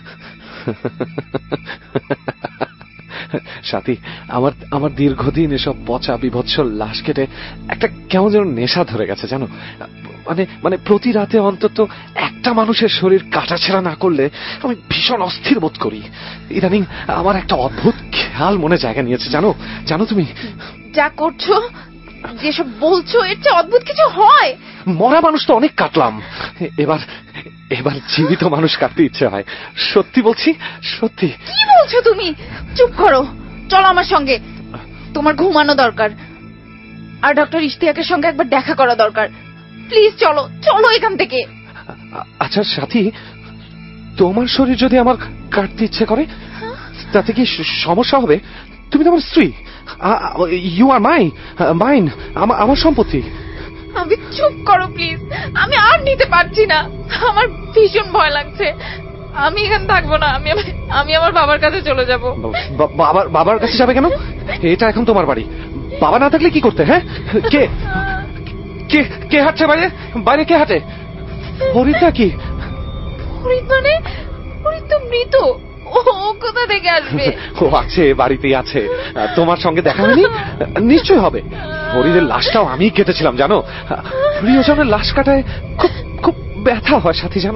সাথী, আমার আমার দীর্ঘদিন এসব পচা বিভৎস লাশ কেটে একটা কেমন যেন নেশা ধরে গেছে জানো। মানে মানে প্রতি রাতে অন্তত একটা মানুষের শরীর কাটাছেঁড়া না করলে আমি ভীষণ অস্থির বোধ করি। ইদানিং আমার একটা অদ্ভুত খেয়াল মনে জায়গা নিয়েছে জানো জানো তুমি। যা করছো, যেসব বলছো, এর চেয়ে অদ্ভুত কিছু হয়? মরা মানুষ তো অনেক কাটলাম, এবার এবার জীবিত মানুষ কাটতে ইচ্ছে হয়। সত্যি বলছি, সত্যি। কি বলছো তুমি? চুপ করো, চলো আমার সঙ্গে। তোমার ঘুমানো দরকার, আর ডক্টর ইশতিয়াকের সঙ্গে একবার দেখা করা দরকার। প্লিজ চলো, চলো এখান থেকে। আচ্ছা সাথী, তোমার শরীর যদি আমার কাটতে ইচ্ছে করে তাতে কি সমস্যা হবে? তুমি তো আমার স্ত্রী, ইউ আর মাই মাইন, আমার সম্পত্তি। আমি চুপ করো প্লিজ, আমি আর নিতে পারছি না, আমার ভীষণ ভয় লাগছে। আমি এখানে থাকবো না, আমি আমি আমার বাবার কাছে চলে যাব। বাবার বাবার কাছে যাবে কেন? এটা এখন তোমার বাড়ি। বাবা না থাকলে কি করতে? হ্যাঁ, কে কে কে হাঁটছে বাইরে? বাইরে কে হাঁটে? ফরিদ নাকি? ফরিদ মানে? ফরিদ তো মৃত, ও কোথা থেকে আসবে? ও আছে, বাড়িতেই আছে। তোমার সঙ্গে দেখা হয়নি? নিশ্চয় হবে। ফরিদের লাশটাও আমি কেটেছিলাম জানো। প্রিয়জনের লাশ কাটায় খুব খুব ব্যথা হয় সাথী জানো,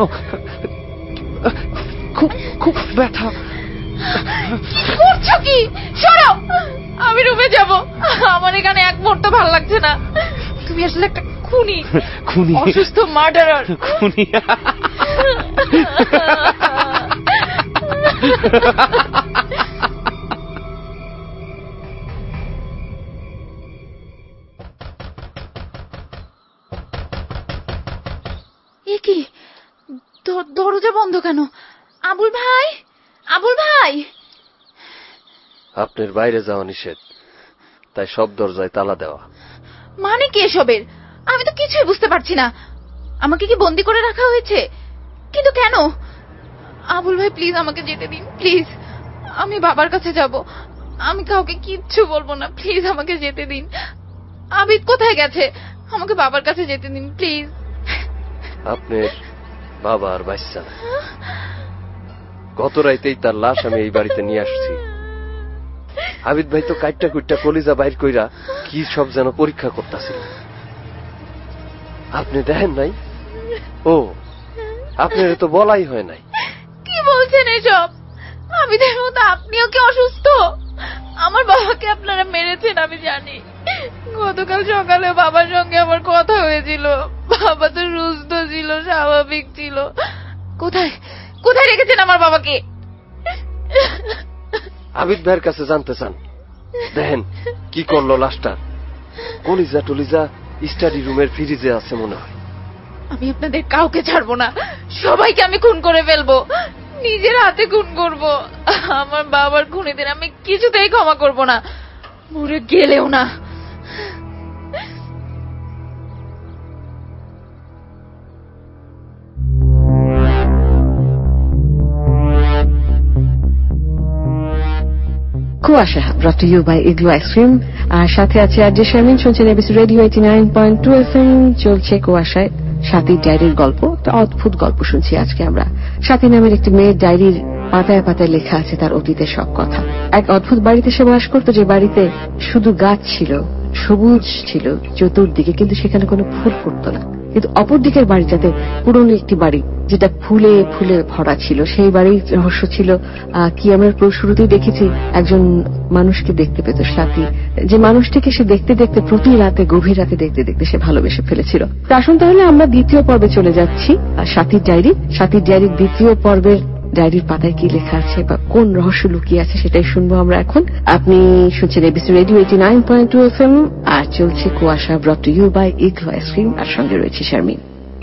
খুব খুব ব্যথা। কি করছো কি? সরো, আমি রুমে যাব। আমার এখানে এক মুহূর্ত ভালো লাগছে না। তুমি আসলে একটা খুনি, খুনি, অসুস্থ মার্ডারার, খুনি। এ কি, দরজা বন্ধ কেন? আবুল ভাই, আবুল ভাই। আপনার বাইরে যাওয়া নিষেধ, তাই সব দরজায় তালা দেওয়া। মানে কি এসবের? আমি তো কিছুই বুঝতে পারছি না। আমাকে কি বন্দি করে রাখা হয়েছে? কিন্তু কেন? আবুল ভাই প্লিজ আমাকে যেতে দিন, প্লিজ। আমি বাবার কাছে যাব, আমি কাউকে কিচ্ছু বলবো না, প্লিজ আমাকে যেতে দিন। আবিদ কোথায় গেছে? আমাকে বাবার কাছে যেতে দিন প্লিজ। আপনার বাবা আর বাচ্চা গত রাইতেই তার লাশ আমি এই বাড়িতে নিয়ে আসছি। আবিদ ভাই তো কাইটটা কুইটটা কলিজা বাইর কইরা কি সব যেন পরীক্ষা করতেছিল। আপনি দেখেন নাই? ও, আপনার তো বলাই হয় নাই। কি বলছেন এসব? আবিদের মতো আপনিও কি অসুস্থ? আমার বাবাকে আপনারা মেরেছেন আমি জানি। গতকাল সকালে বাবার সঙ্গে আমার কথা হয়েছিল। বাবা তো সুস্থ ছিল, স্বাভাবিক ছিল। কোথায় কোথায় রেখেছেন আমার বাবাকে? আবিদ ভাইয়ের কাছে জানতে চান? দেখেন কি করলো লাশটা। কলিজা টলিজা স্টাডি রুমের ফ্রিজে আছে মনে হয়। আমি আপনাদের কাউকে ছাড়বো না, সবাইকে আমি খুন করে ফেলবো, নিজের হাতে খুন করব। আমার বাবার খুনিদের আমি কিছুতেই ক্ষমা করব না, মরে গেলেও না। Kuasha brought you by Igloo ice cream, আর সাথে আছে আর যে শারমিন। শুনছেন ABC radio eighty nine point two F M. চলছে কুয়াশায় সাথীর ডায়েরির গল্প। একটা অদ্ভুত গল্প শুনছি আজকে আমরা। সাথী নামের একটি মেয়ের ডায়েরির পাতায় পাতায় লেখা আছে তার অতীতের সব কথা। এক অদ্ভুত বাড়িতে সে বাস করতো, যে বাড়িতে শুধু গাছ ছিল, সবুজ ছিল চতুর্দিকে, কিন্তু সেখানে কোনো ফুল ফুটতো না। কিন্তু অপর দিকের বাড়িটাতে পুরনো একটি বাড়ি, যেটা ফুলে ফুলে ভরা ছিল, সেই বাড়ির রহস্য ছিল কি আমরা শুরুতেই দেখেছি একজন মানুষকে দেখতে পেত সাথী, যে মানুষটিকে সে দেখতে দেখতে প্রতি রাতে গভীর রাতে দেখতে দেখতে সে ভালোবেসে ফেলেছিল। আসুন তাহলে আমরা দ্বিতীয় পর্বে চলে যাচ্ছি, সাথীর ডায়েরি। সাথীর ডায়েরির দ্বিতীয় পর্বের ডায়েরির পাতায় কি লেখা আছে বা কোন রহস্য লুকিয়ে আছে সেটাই শুনবো আমরা এখন। আপনি শুনছেন ABC radio eighty nine point two F M, আর চলছে Kuasha, brought to you by Igloo ice cream, আর সঙ্গে রয়েছে শারমিন।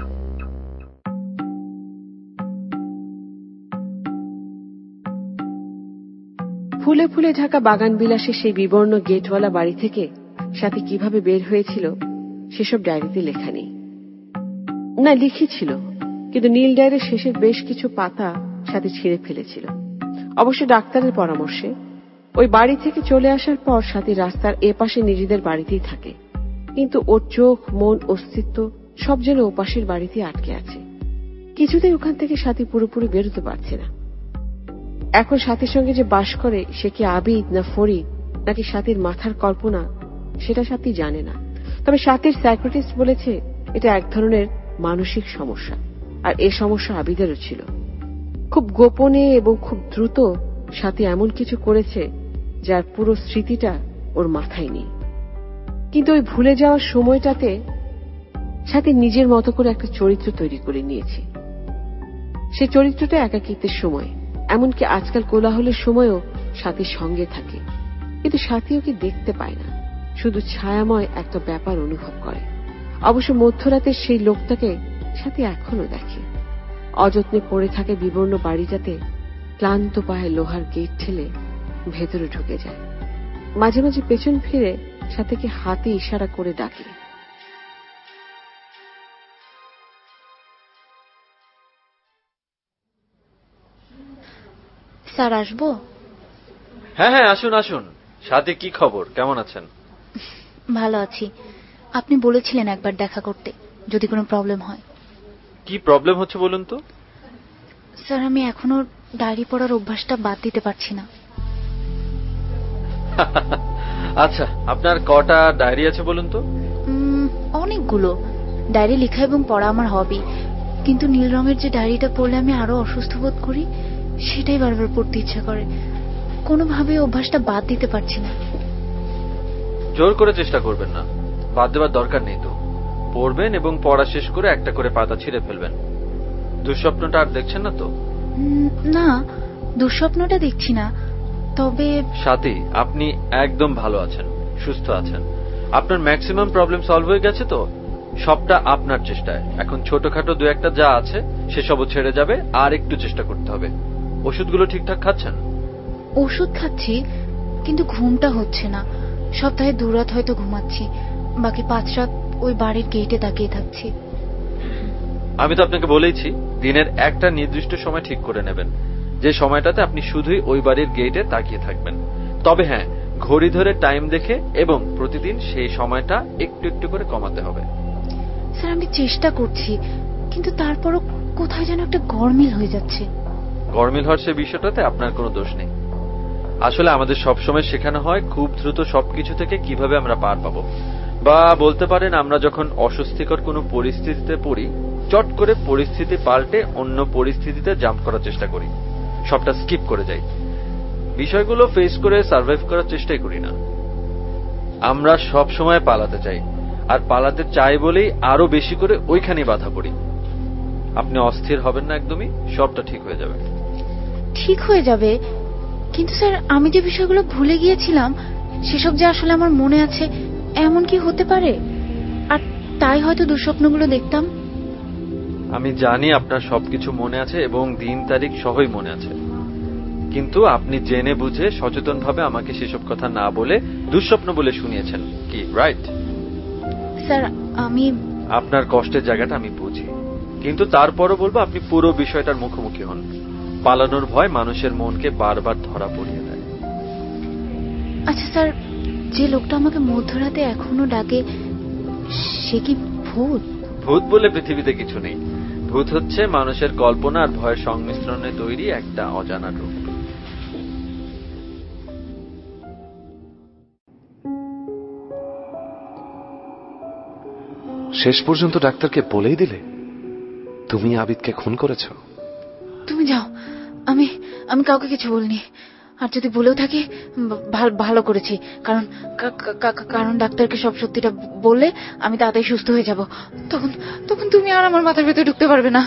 ফুলে ফুলে ঢাকা বাগান বিলাসে সেই বিবর্ণ গেটওয়ালা বাড়ি থেকে সাথী কিভাবে বের হয়েছিল সেসব ডায়েরিতে লেখা নেই। না, লিখেছিল, কিন্তু নীল ডায়েরির শেষের বেশ কিছু পাতা সাথী ছিঁড়ে ফেলেছিল। অবশ্য ডাক্তারের পরামর্শে। ওই বাড়ি থেকে চলে আসার পর সাথী রাস্তার এপাশে নিজেদের বাড়িতেই থাকে, কিন্তু ওর চোখ, মন, অস্তিত্ব সব যেন ওপাশের বাড়িতে আটকে আছে। কিছুতেই ওখান থেকে সাথী পুরোপুরি বেরোতে পারছে না। এখন সাথীর সঙ্গে যে বাস করে সে কি আবিদ না ফরিদ নাকি সাথীর মাথার কল্পনা, সেটা সাথী জানে না। তবে সাথীর সাইকিয়াট্রিস্ট বলেছে এটা এক ধরনের মানসিক সমস্যা, আর এ সমস্যা আবিদেরও ছিল। খুব গোপনে এবং খুব দ্রুত সাথী এমন কিছু করেছে যার পুরো স্মৃতিটা ওর মাথায় নেই। কিন্তু ওই ভুলে যাওয়ার সময়টাতে সাথী নিজের মতো করে একটা চরিত্র তৈরি করে নিয়েছে। সে চরিত্রটা একাকিত্বের সময়, এমনকি আজকাল কোলাহলের সময়ও সাথীর সঙ্গে থাকে, কিন্তু সাথী ওকে দেখতে পায় না, শুধু ছায়াময় একটা ব্যাপার অনুভব করে। অবশ্য মধ্যরাতের সেই লোকটাকে সাথী এখনো দেখে, অযত্নে পড়ে থাকে বিবর্ণ বাড়িটাতে, ক্লান্ত পায়ে লোহার গেট ঠেলে ভেতরে ঢুকে যায়। মাঝে মাঝে পেছন ফিরে সাথীকে হাতে ইশারা করে ডাকে। স্যার, আসবো? হ্যাঁ হ্যাঁ, আসুন আসুন। সাথে কি খবর, কেমন আছেন? ভালো আছি। আপনি বলেছিলেন একবার দেখা করতে, যদি কোনো প্রবলেম হয়। কি প্রবলেম হচ্ছে বলুন তো? স্যার, আমি এখনো ডায়েরি পড়ার অভ্যাসটা বাদ দিতে পারছি না। আচ্ছা, আপনার কটা ডায়েরি আছে বলুন তো? অনেকগুলো। ডায়েরি লেখা এবং পড়া আমার হবি, কিন্তু নীল রঙের যে ডায়েরিটা পড়লে আমি আরো অসুস্থ বোধ করি, সেটাই বারবার পড়তে ইচ্ছা করে। কোনোভাবে অভ্যাসটা বাদ দিতে পারছি না। জোর করে চেষ্টা করবেন না, বাদ দেওয়ার দরকার নেই তো। পড়বেন এবং পড়া শেষ করে একটা করে পাতা ছিঁড়ে ফেলবেন। দুঃস্বপ্নটা আর দেখছেন না তো? না, দুঃস্বপ্নটা দেখছি না। তবে সাথী, আপনি একদম ভালো আছেন, সুস্থ আছেন। আপনার ম্যাক্সিমাম প্রবলেম সলভ হয়ে গেছে তো? সবটা আপনার চেষ্টায়। এখন ছোটখাটো দু একটা যা আছে সেসবও ছেড়ে যাবে, আর একটু চেষ্টা করতে হবে। ওষুধগুলো ঠিকঠাক খাচ্ছেন? ওষুধ খাচ্ছি, কিন্তু ঘুমটা হচ্ছে না। সপ্তাহে দু রাত হয়তো ঘুমাচ্ছি, বাকি পাঁচ রাত ওই বাড়ির গেটে তাকিয়ে থাকছি। আমি তো আপনাকে বলেইছি, দিনের একটা নির্দিষ্ট সময় ঠিক করে নেবেন, যে সময়টাতে আপনি শুধুই ওই বাড়ির গেটে তাকিয়ে থাকবেন। তবে হ্যাঁ, ঘড়ি ধরে টাইম দেখে এবং প্রতিদিন সেই সময়টা একটু একটু করে কমাতে হবে। স্যার, আমি চেষ্টা করছি, কিন্তু তারপরও কোথায় যেন একটা গরমিল হয়ে যাচ্ছে। গরমিল হওয়ার সে বিষয়টাতে আপনার কোনো দোষ নেই। আসলে আমাদের সবসময় শেখানো হয় খুব দ্রুত সবকিছু থেকে কিভাবে আমরা পার পাবো, বা বলতে পারেন আমরা যখন অস্বস্তিকর কোনো পরিস্থিতিতে পড়ি, চট করে পরিস্থিতি পাল্টে অন্য পরিস্থিতিতে জাম্প করার চেষ্টা করি, সবটা স্কিপ করে যাই, বিষয়গুলো ফেস করে সার্ভাইভ করার চেষ্টাই করি না। আমরা সব সময় পালাতে চাই, আর পালাতে চাই বলেই আরো বেশি করে ওইখানেই বাধা পড়ি। আপনি অস্থির হবেন না একদমই, সবটা ঠিক হয়ে যাবে। ঠিক হয়ে যাবে? কিন্তু স্যার, আমি যে বিষয়গুলো ভুলে গিয়েছিলাম সেসব যে আসলে আমার মনে আছে, এমন কি হতে পারে? আর তাই হয়তো দুঃস্বপ্নগুলো দেখতাম। আমি জানি আপনার সবকিছু মনে আছে এবং দিন তারিখ সবই মনে আছে, কিন্তু আপনি জেনে বুঝে সচেতনভাবে আমাকে সেসব কথা না বলে দুঃস্বপ্ন বলে শুনিয়েছেন, কি রাইট? স্যার, আমি আপনার কষ্টের জায়গাটা আমি বুঝি, কিন্তু তারপরও বলবো আপনি পুরো বিষয়টার মুখোমুখি হন। পালানোর ভয় মানুষের মনকে বারবার ধরা পড়িয়ে দেয়। আচ্ছা স্যার, যে লোকটা আমাকে মধ্যরাতে এখনো ডাকে, সে কি ভূত? ভূত বলে পৃথিবীতে কিছু নেই। ভূত হচ্ছে মানুষের কল্পনা আর ভয়ের সংমিশ্রণে তৈরি একটা অজানা রূপ। শেষ পর্যন্ত ডাক্তারকে বলেই দিলে তুমি আবিদকে খুন করেছ? তুমি যাও, আমি আমি কাউকে কিছু বলিনি। আর যদি বলেও থাকি ভালো করেছি, কারণ কারণ ডাক্তারকে সব সত্যিটা বললে আমি তাড়াতাড়ি সুস্থ হয়ে যাব। তখন তখন তুমি আর আমার মাথার ভেতরে ঢুকতে পারবে না।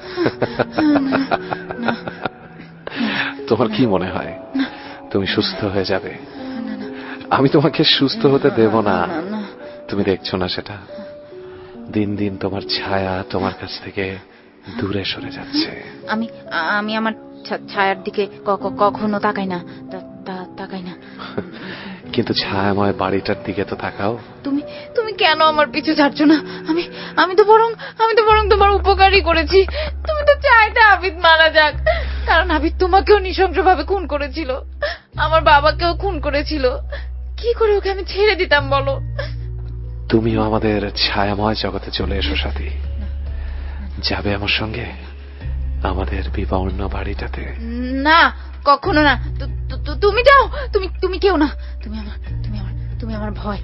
তোমার কি মনে হয় তুমি সুস্থ হয়ে যাবে? আমি তোমাকে সুস্থ হতে দেব না। তুমি দেখছো না সেটা? দিন দিন তোমার ছায়া তোমার কাছ থেকে দূরে সরে যাচ্ছে। আমি আমি আমার ছায়ার দিকে কখনো তাকাই না, তাকাই না। কিন্তু ছায়াময় বাড়িটার দিকে তো তাকাও। তুমি তুমি কেন আমার পিছু ছাড়ছো না? আমি আমি তো বরং আমি তো বরং তোমার উপকারই করেছি। তুমি তো চাইতে আবিদ মারা যাক, কারণ আবিদ তোমাকেও নৃশংসভাবে খুন করেছিল, আমার বাবাকেও খুন করেছিল। কি করে ওকে আমি ছেড়ে দিতাম বলো? তুমিও আমাদের ছায়াময় জগতে চলে এসো সাথী। যাবে আমার সঙ্গে আমাদের বিবর্ণ বাড়িটাতে? না, কখনো না। তুমি যাও, তুমি তুমি কেউ না। তুমি আমার তুমি আমার তুমি আমার ভয়।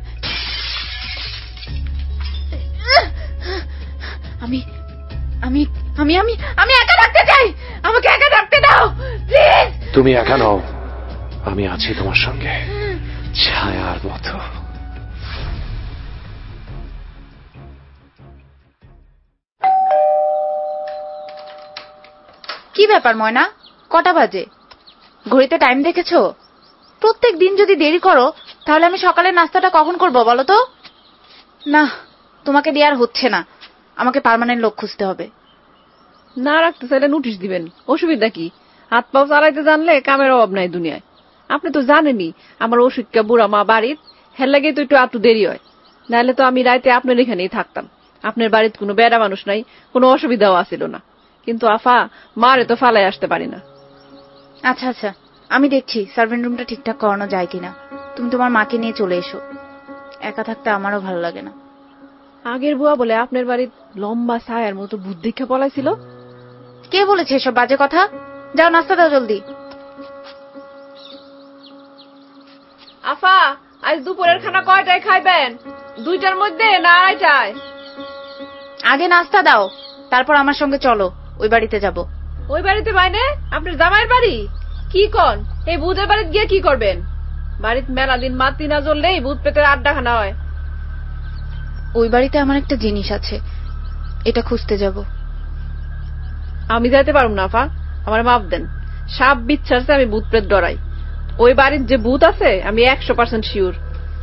আমি আমি আমি আমি আমি একা থাকতে চাই। আমাকে একা থাকতে দাও প্লিজ। তুমি একা নও, আমি আছি তোমার সঙ্গে ছায়ার মতো। কি ব্যাপার ময়না, কটা বাজে? ঘড়িতে টাইম দেখেছো? প্রত্যেক দিন যদি দেরি করো তাহলে আমি সকালের নাস্তাটা কখন করবো বলো তো? না, তোমাকে দেওয়ার হচ্ছে না, আমাকে পার্মানেন্ট লোক খুঁজতে হবে। না রাখতে চাইলে নোটিশ দিবেন, অসুবিধা কি? হাত পাও চালাইতে জানলে কামের অভাব নাই দুনিয়ায়। আপনি তো জানেনই আমার অসুখটা বুড়া মা বাড়ির, হের লাগে তো একটু আটটু দেরি হয়। নাহলে তো আমি রাইতে আপনার এখানেই থাকতাম। আপনার বাড়িতে কোনো বেড়া মানুষ নাই, কোনো অসুবিধাও আসিল না। কিন্তু আফা, মারে তো ফালাই আসতে পারি না। আচ্ছা আচ্ছা, আমি দেখছি সার্ভেন্ট রুমটা ঠিকঠাক করানো যায় কিনা। তুমি তোমার মাকে নিয়ে চলে এসো, একা থাকতে আমারও ভালো লাগে না। আগের বুয়া বলে আপনার বাড়ির লম্বা ছায়ার মতো ভূত দীক্ষা পলাইছিল। কে বলেছে এসব বাজে কথা? যাও নাস্তা দাও জলদি। আফা, আজ দুপুরের খানা কয়টায় খাইবেন? দুইটার মধ্যে না আড়াইটায়? আগে নাস্তা দাও, তারপর আমার সঙ্গে চলো, ওই বাড়িতে যাব। ওই বাড়িতে বাইনে? আপনার জামাইয়ের বাড়ি? কি কন? এই ভূতের বাড়িতে গিয়ে কি করবেন? বাড়িতে মেলা দিন মাতি না জ্বললেই ভূত পেতের আড্ডা খানা হয়। ওই বাড়িতে আমার একটা জিনিস আছে, এটা খুঁজতে যাব। আমি যাইতে পারব না আফা, আমার মাপ দেন। সাপ বিচ্ছারছে আমি ভূত প্রেত ডরাই। ওই বাড়ির যে ভূত আছে আমি একশো পার্সেন্ট শিওর।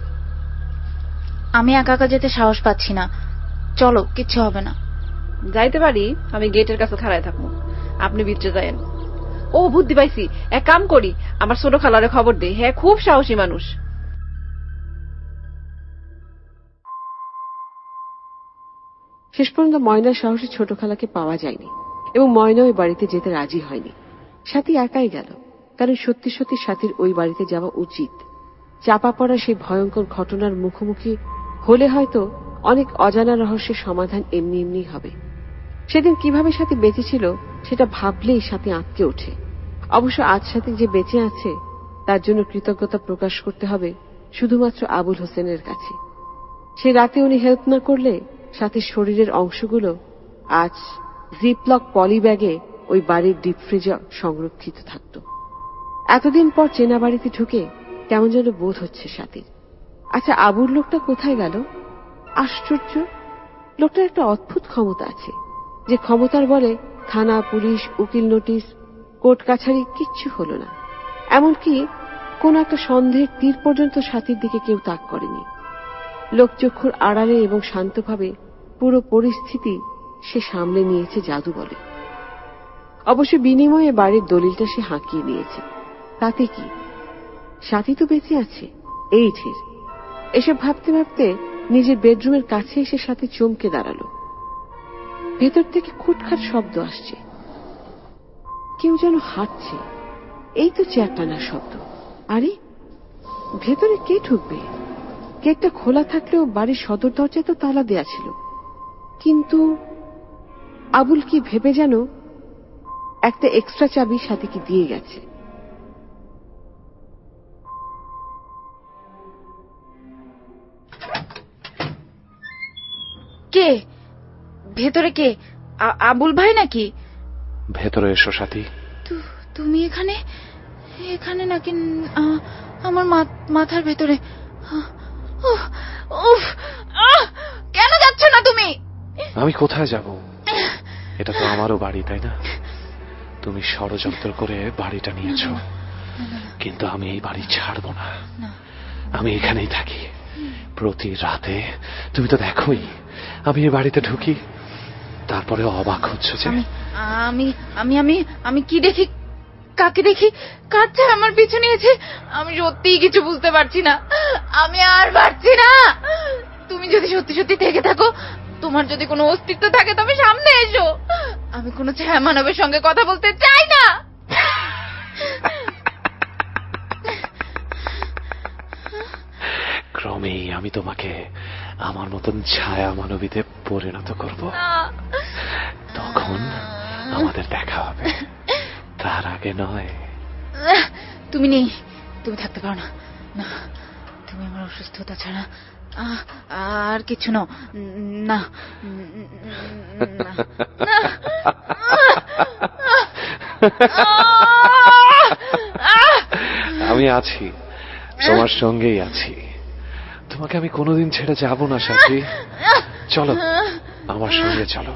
আমি একা একা যেতে সাহস পাচ্ছি না, চলো, কিচ্ছু হবে না। যাইতে পারি, আমি গেটের কাছে খাড়ায় থাকবো, আপনি ভিতরে যায়েন। ও বুদ্ধি পাইছি, এক কাম করি, আমার ছোট খালারে খবর দে, হ্যাঁ খুব সাহসী মানুষ। শেষ পর্যন্ত ময়নার সাহসী ছোট খালাকে পাওয়া যায়নি এবং ময়না ওই বাড়িতে যেতে রাজি হয়নি। সাথী একাই গেল, কারণ সত্যি সত্যি সাথীর ওই বাড়িতে যাওয়া উচিত। চাপা পড়া সেই ভয়ঙ্কর ঘটনার মুখোমুখি হলে হয়তো অনেক অজানা রহস্যের সমাধান এমনি এমনি হবে। সেদিন কিভাবে সাথী বেঁচে ছিল সেটা ভাবলেই সাথী আঁতকে ওঠে। অবশ্য আজ সাথী যে বেঁচে আছে তার জন্য কৃতজ্ঞতা প্রকাশ করতে হবে শুধুমাত্র আবুল হোসেনের কাছে। সে রাতে উনি হেল্প না করলে সাথীর শরীরের অংশগুলো আজ জিপলক পলি ব্যাগে ওই বাড়ির ডিপ ফ্রিজে সংরক্ষিত থাকত। এতদিন পর চেনা বাড়িতে ঢুকে কেমন যেন বোধ হচ্ছে সাথীর। আচ্ছা, আবুর লোকটা কোথায় গেল? আশ্চর্য, লোকটার একটা অদ্ভুত ক্ষমতা আছে, যে ক্ষমতার বলে থানা, পুলিশ, উকিল নোটিশ, কোর্ট কাছারি কিচ্ছু হলো না। এমনকি কোন একটা সন্দেহের তীর পর্যন্ত সাথীর দিকে কেউ তাক করেনি। লোকচক্ষুর আড়ালে এবং শান্তভাবে পুরো পরিস্থিতি সে সামলে নিয়েছে জাদু বলে। অবশ্য বিনিময়ে বাড়ির দলিলটা সে হাঁকিয়ে নিয়েছে। তাতে কি, সাথী তো বেঁচে আছে, এই ঢের। এসব ভাবতে ভাবতে নিজের বেডরুমের কাছে এসে সাথী চমকে দাঁড়ালো। ভেতর থেকে খুটখাট শব্দ আসছে, কেউ যেন হাঁটছে। এই তো চেয়ার টানার শব্দ। আরে ভেতরে কে ঢুকবে? গেটটা খোলা থাকলেও বাড়ির সদর দরজায় তো তালা দেয়া ছিল। কিন্তু আবুল কি ভেবে যেন একটা এক্সট্রা চাবি সাথীকে দিয়ে গেছে। কে ভেতরে? কে? আবুল ভাই নাকি? ভেতরে এসো সাথী। তুমি এখানে? এখানে নাকি আমার মাথার ভেতরে? কেন যাচ্ছ না তুমি? আমি কোথায় যাব? এটা তো আমারও বাড়ি, তাই না? তুমি ষড়যন্ত্র করে বাড়িটা নিয়েছ, কিন্তু আমি এই বাড়ি ছাড়বো না। আমি এখানেই থাকি প্রতি রাতে। তুমি তো দেখোই আমি এই বাড়িতে ঢুকি, তারপরে অবাক হচ্ছ যে আমি আমি আমি আমি কি দেখি, কাকে দেখি, কাছে আমার পিছু নিয়েছে। আমি সত্যিই কিছু বুঝতে পারছি না। আমি আর পারছি না। তুমি যদি সত্যি সত্যি থেকে থাকো, তোমার যদি কোনো অস্তিত্ব থাকে, তবে সামনে এসো। আমি কোনো ছায়া মানবের সঙ্গে কথা বলতে চাই না। ক্রমেই আমি তোমাকে আমার মতন ছায়া মানবীতে পরিণত করব। তখন আমাদের দেখা হবে, তার আগে নয়। তুমি নেই, তুমি থাকতে পারো না। না, তুমি আমার অসুস্থতা ছাড়া আর কিছু নও। না, আমি আছি, তোমার সঙ্গেই আছি। তোমাকে আমি কোনোদিন ছেড়ে যাব না সাথী। চলো, আমার সঙ্গে চলো।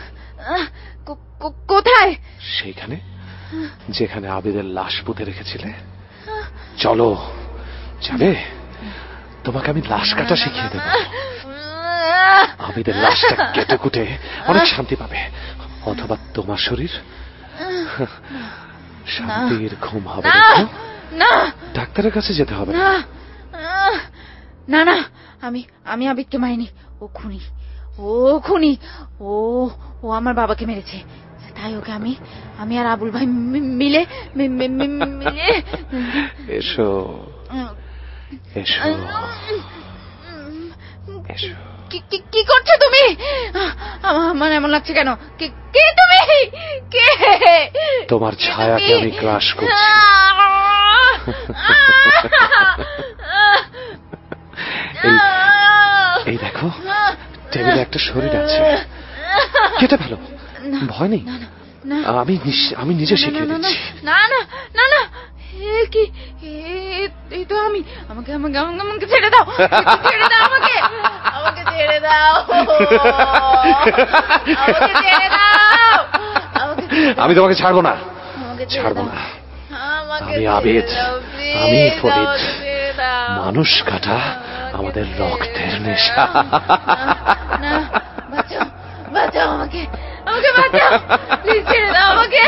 কোথায়? সেইখানে যেখানে আবিদের লাশ পুঁতে রেখেছিলে। চলো, যাবে? তোমাকে আমি লাশ কাটা শিখিয়ে দেব। আবিদের লাশটা কেটে কুটে অনেক শান্তি পাবে। অথবা তোমার শরীর শান্তির ঘুম হবে। না, ডাক্তারের কাছে যেতে হবে না। না না, আমি আমি আবিদকে মারিনি। ও খুনি, ও খুনি। ও ও আমার বাবাকে মেরেছে। তাই ওকে আমি আমি আর আবুল ভাই মিলে মিলে এসো এসো এসো। কি করছো তুমি? আমার এমন লাগছে কেন? কে তুমি? কে? তোমার ছায়াকে আমি ক্রাশ করছি। এই দেখো, টেবিলে একটা শরীর আছে, কেটে ফেলো। ভয় নেই, আমি আমি নিজে শিখিয়ে দিচ্ছি। না না না না, কি? এই তো আমি। আমাকে আমাকে আমাকে ছেড়ে দাও, ছেড়ে দাও আমাকে, আমাকে ছেড়ে দাও, আমাকে ছেড়ে দাও। আমি তোমাকে ছাড়বো না, ছাড়বো না। আমি আবিদ, আমি ফরিদ। মানুষ কাটা আমাদের রক্তের নেশা। না, বাঁচাও, বাঁচাও আমাকে, আমাকে বাঁচাও, প্লিজ ছেড়ে দাও আমাকে।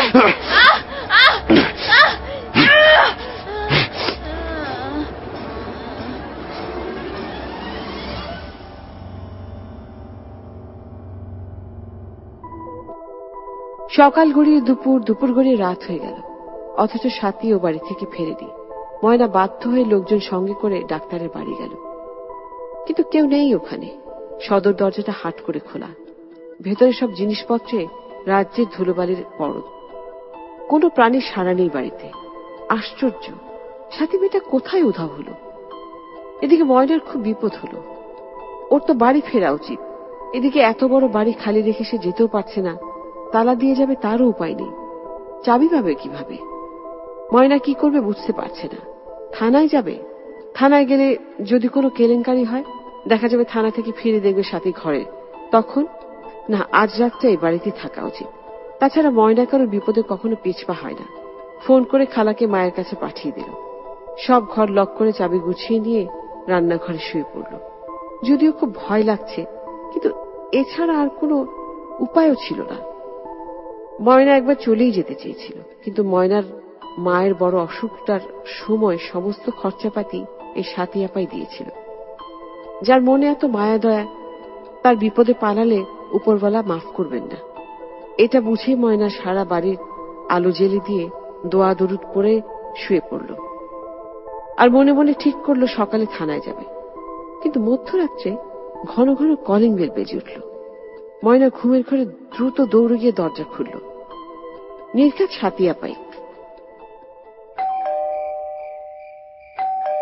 সকাল গড়িয়ে দুপুর, দুপুর গড়িয়ে রাত হয়ে গেল, অথচ সাথী ও বাড়ি থেকে ফেরেনি। ময়না বাধ্য হয়ে লোকজন সঙ্গে করে ডাক্তারের বাড়ি গেল, কিন্তু কেউ নেই ওখানে। সদর দরজাটা হাট করে খোলা, ভেতরে সব জিনিসপত্রে রাজ্যের ধুলোবালির পরত। কোনো প্রাণীর সাড়া নেই বাড়িতে। আশ্চর্য, সাথী মেয়েটা কোথায় উধাও হলো? এদিকে ময়নার খুব বিপদ হলো। ওর তো বাড়ি ফেরা উচিত, এদিকে এত বড় বাড়ি খালি রেখে সে যেতেও পারছে না। তালা দিয়ে যাবে তারও উপায় নেই, চাবি পাবে কিভাবে? ময়না কি করবে বুঝতে পারছে না। থানায় যাবে, থানায় গেলে যদি কোনো কেলেঙ্কারি হয়, দেখা যাবে থানা থেকে ফিরে দেখবে সাথী ঘরে। তখন না, আজ রাতটা এই বাড়িতে থাকা উচিত। তাছাড়া ময়না কারো বিপদে কখনো পিছপা হয় না। ফোন করে খালাকে মায়ের কাছে পাঠিয়ে দিল। সব ঘর লক করে চাবি গুছিয়ে নিয়ে রান্নাঘরে শুয়ে পড়ল। যদিও খুব ভয় লাগছে, কিন্তু এছাড়া আর কোনো উপায়ও ছিল না। ময়না একবার চলেই যেতে চেয়েছিল, কিন্তু ময়নার মায়ের বড় অসুখটার সময় সমস্ত খরচাপাতি এই সাথী আপাই দিয়েছিল। যার মনে এত মায়া দয়া, তার বিপদে পালালে উপরওয়ালা মাফ করবেন না। এটা বুঝে ময়না সারা বাড়ির আলো জ্বেলে দিয়ে দোয়া দরুদ পড়ে শুয়ে পড়ল। আর মনে মনে ঠিক করলো সকালে থানায় যাবে। কিন্তু মধ্যরাত্রে ঘন ঘন কলিং বেল বেজে উঠল। ময়না ঘুমের ঘরে দ্রুত দৌড়ে গিয়ে দরজা খুলল। নির্ঘাত সাথী আপাই।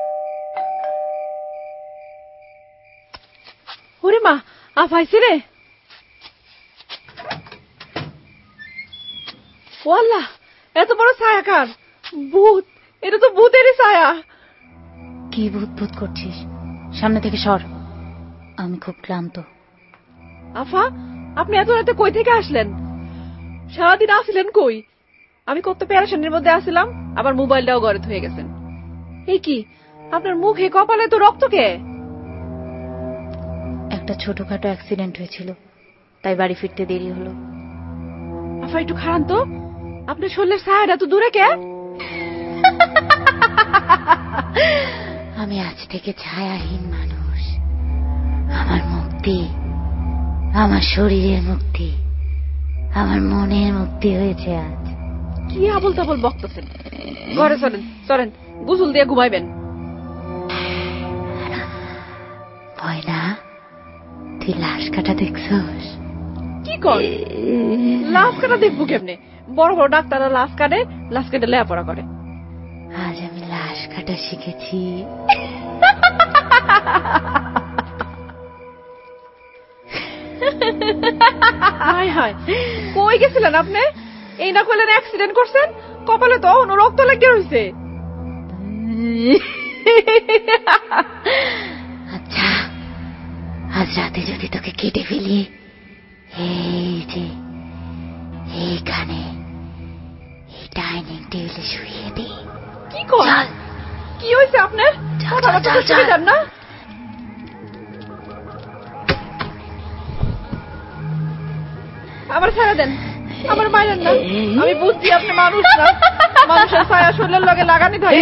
ওরে মা, আপাইছে রে। ওয়াল্লাহ, এত বড় ছায়া কার? ভূত! এটা তো ভূতেরই ছায়া। কি ভূত ভূত করছিস? সামনে থেকে সর, আমি খুব ক্লান্ত। আফা, আপনি এত রাতে কই থেকে আসলেন? সারাদিন আসলেন কই? আমি কত প্যারেশানির মধ্যে আসছিলাম, আবার মোবাইলটাও ঘরে থয়ে গেছেন। এই কি, আপনার মুখে কপালে তো রক্ত কে? একটা ছোটখাটো অ্যাক্সিডেন্ট হয়েছিল, তাই বাড়ি ফিরতে দেরি হলো। আফা একটু খারান তো, আপনার শরীরের ছায়াটা তো দূরে কে? আমি আজ থেকে ছায়াহীন মানুষ। আমার মুক্তি, আমার শরীরের মুক্তি, আমার মনের মুক্তি হয়েছে আজ। কি আবল তাবল বকতেছেন? ঘরে চলেন, চলেন, গোসল দিয়ে ঘুমাইবেন। ভয় না? তুই লাশ কাটা দেখছস? কি কর? লাশ কাটা দেখবো কেমনে? বড় বড় ডাক্তাররা লাশ কাটে, লাশ কেটে লেখাপড়া করে। আজ আমি লাশ কাটা শিখেছি। হায় হায়, কই গেছিলেন আপনি? এই না করলেন অ্যাক্সিডেন্ট করছেন, কপালে তো অন্য রক্ত লেগে রয়েছে। আচ্ছা, আজ রাতে যদি তোকে কেটে ফেলি, এই যে এইখানে এই ডাইনিং টেবিলে শুয়ে দিই। কি কর? কি হয়েছে আপনার? যান না। আমার ছায়া দেন, আমার মায়ের না। আমি বুঝছি আপনি মানুষ না, মানুষের ছায়া শরীরের লগে লাগানি থাকে।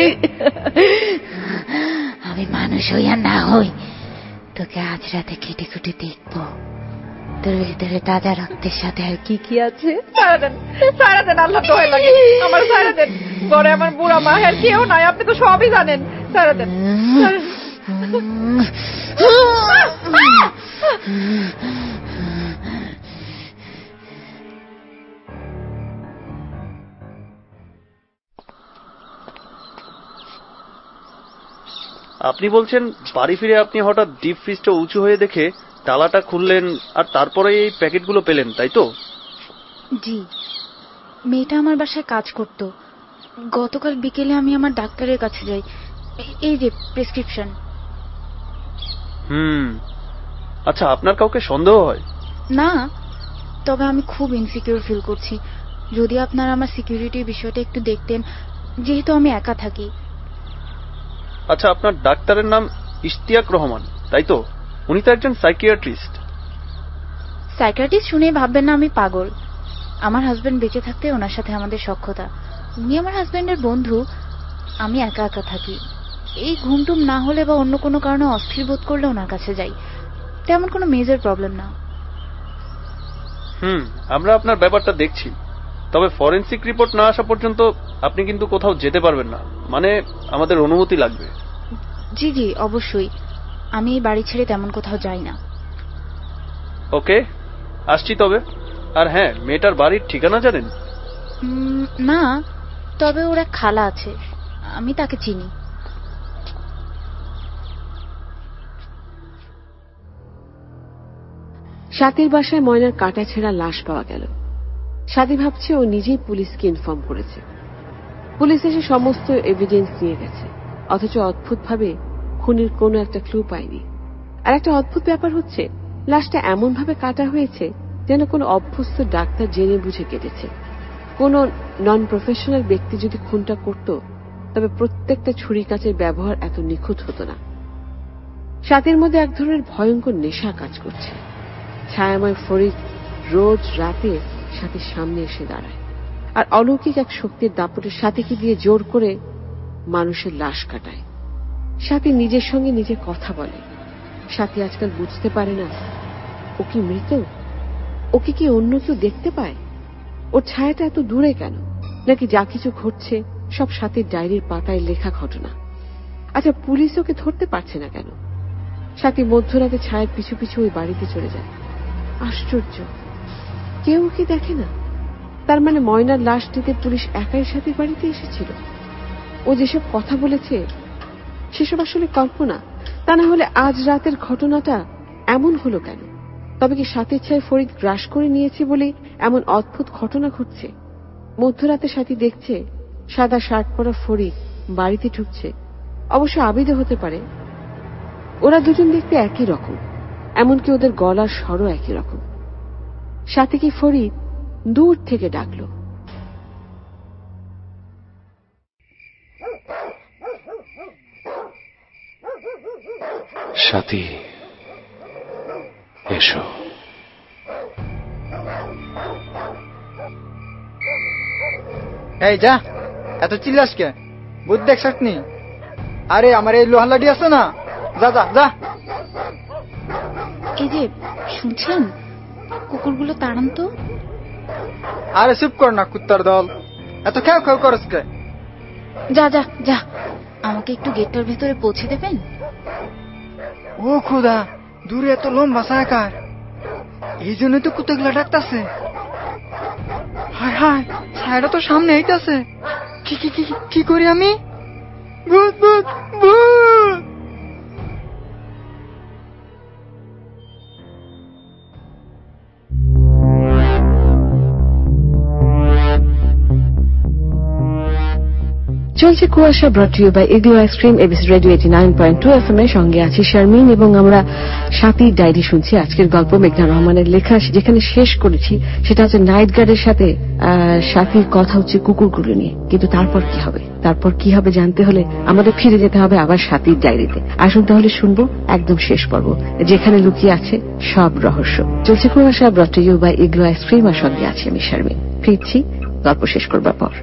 আমি মানুষ হই আর না হই, তোকে আজ রাতে কেটে কুটে দেখবো তোর ভিতরে তাজা রক্তের সাথে আর কি কি আছে। ছায়া দেন, ছায়া দেন, আল্লাহ দোহাই লাগে, আমার ছায়া দেন। ঘরে আমার বুড়া মা আর কেউ নাই, আপনি তো সবই জানেন। ছায়া দেন। আপনি বলছেন বাড়ি ফিরে আপনি হঠাৎ ডিপ ফ্রিজটা উঁচু হয়ে দেখে তালাটা খুললেন আর তারপরে এই প্যাকেটগুলো পেলেন, তাই তো? জি, মেয়েটা আমার বাসায় কাজ করত। গতকাল বিকেলে আমি আমার ডাক্তারের কাছে যাই, এই যে প্রেসক্রিপশন। হুম, আচ্ছা, আপনার কাউকে সন্দেহ হয়? না, তবে আমি খুব ইনসিকিউর ফিল করছি। যদি আপনারা আমার সিকিউরিটির বিষয়টা একটু দেখতেন, যেহেতু আমি একা থাকি। আচ্ছা, আপনার ডাক্তারের নাম ইশতিয়াক রহমান, তাই তো? উনি তো একজন সাইকিয়াট্রিস্ট। সাইকিয়াট্রিস্ট শুনে ভাববেন না আমি পাগল। আমার হাজবেন্ড বেঁচে থাকতে ওনার সাথে আমাদের সখ্যতা। উনি আমার হাজবেন্ডের বন্ধু। আমি একা একা থাকি, এই ঘুমটুম না হলে বা অন্য কোনো কারণে অস্থির বোধ করলে ওনার কাছে যাই। তেমন কোনো মেজর প্রবলেম না। হুম, আমরা আপনার ব্যাপারটা দেখছি। তবে ফরেনসিক রিপোর্ট না আসা পর্যন্ত আপনি কিন্তু কোথাও যেতে পারবেন না, মানে আমাদের অনুমতি লাগবে। জি জি অবশ্যই, আমি এই বাড়ি ছেড়ে তেমন কোথাও যাই না। ওকে, আসছি তবে। আর হ্যাঁ, মেয়েটার বাড়ির ঠিকানা জানেন? না, তবে ওর এক খালা আছে, আমি তাকে চিনি। সাথীর বাসায় ময়নার কাটা ছেঁড়া লাশ পাওয়া গেল। সাথী ভাবছে ও নিজেই পুলিশকে ইনফর্ম করেছে। পুলিশ এসে সমস্ত এভিডেন্স নিয়ে গেছে, অথচ অদ্ভুতভাবে খুনির কোনো একটা ক্লু পায়নি। আর একটা অদ্ভুত ব্যাপার হচ্ছে, লাশটা এমন ভাবে কাটা হয়েছে যেন কোনো অভ্যস্ত ডাক্তার জেনে বুঝে কেটেছে। কোনো নন প্রফেশনাল ব্যক্তি যদি খুনটা করত, তবে প্রত্যেকটা ছুরি কাচের ব্যবহার এত নিখুঁত হতো না। সাথীর মধ্যে এক ধরনের ভয়ঙ্কর নেশা কাজ করছে। ছায়াময় ফরিদ রোজ রাতে সাথীর সামনে এসে দাঁড়ায়, আর অলৌকিক এক শক্তির দাপটে সাথীকে দিয়ে জোর করে মানুষের লাশ কাটায়। সাথী নিজের সঙ্গে নিজে কথা বলে। সাথী আজকাল বুঝতে পারে না ও কি মৃত, ওকে কি অন্য কেউ দেখতে পায়, ওর ছায়াটা এত দূরে কেন, নাকি যা কিছু ঘটছে সব সাথীর ডায়েরির পাতায় লেখা ঘটনা। আচ্ছা, পুলিশ ওকে ধরতে পারছে না কেন? সাথী মধ্যরাতে ছায়ের পিছু পিছু ওই বাড়িতে চলে যায়। আশ্চর্য, কেউ ওকে দেখে না। তার মানে ময়নার লাশ দিতে পুলিশ একাই সাথীর বাড়িতে এসেছিল। ও যেসব কথা বলেছে সেসব আসলে কল্পনা, তা না হলে আজ রাতের ঘটনাটা এমন হলো কেন? তবে কি সাথীর ছায় ফরিদ গ্রাস করে নিয়েছে বলে এমন অদ্ভুত ঘটনা ঘটছে? মধ্যরাতে সাথী দেখছে সাদা শার্ট পরা ফরিদ বাড়িতে ঢুকছে। অবশ্য আবিদও হতে পারে। ওরা দুজন দেখতে একই রকম, এমনকি ওদের গলার স্বরও একই রকম। সাথীকে ফরিদ দূর থেকে ডাকল, সাথী এসো। এই যা, এত চিল্লাস কে? বুঝ দেখছস নি? আরে আমার এই লোহালাডি আছে না, যা যা যা। এই যে শুনছেন, কুকুরগুলো তাড়ান তো। আরে চুপ কর না কুত্তার দল, এত খেউ খেউ করস কে? যা যা যা, আমাকে একটু গেটটার ভেতরে পৌঁছে দেবেন? ও খোদা, দূরে এত লম্বা ছায়াকার, এই জন্য তো কুত্তাগুলা ডাকতাছে। হায় হায়, ছায়াটা তো সামনে আইতাছে। কি কি কি কি করি আমি? ভূত ভূত ভূত! চলছে Kuasha, brought you by Igloo ice cream, ABC radio eighty nine point two F M এর সঙ্গে আছি শারমিন, এবং আমরা সাথীর ডায়েরি শুনছি। আজকের গল্প মেঘনা রহমানের লেখা। যেখানে শেষ করেছি সেটা হচ্ছে নাইট গার্ডের সাথে সাথীর কথা হচ্ছে কুকুরগুলো নিয়ে। কিন্তু তারপর কি হবে, তারপর কি হবে জানতে হলে আমাদের ফিরে যেতে হবে আবার সাথীর ডায়েরিতে। আসুন তাহলে শুনবো একদম শেষ পর্ব, যেখানে লুকিয়ে আছে সব রহস্য। চলছে Kuasha, brought you by Igloo ice cream, আর সঙ্গে আছি আমি শারমিন। ফিরছি গল্প শেষ করবার পর।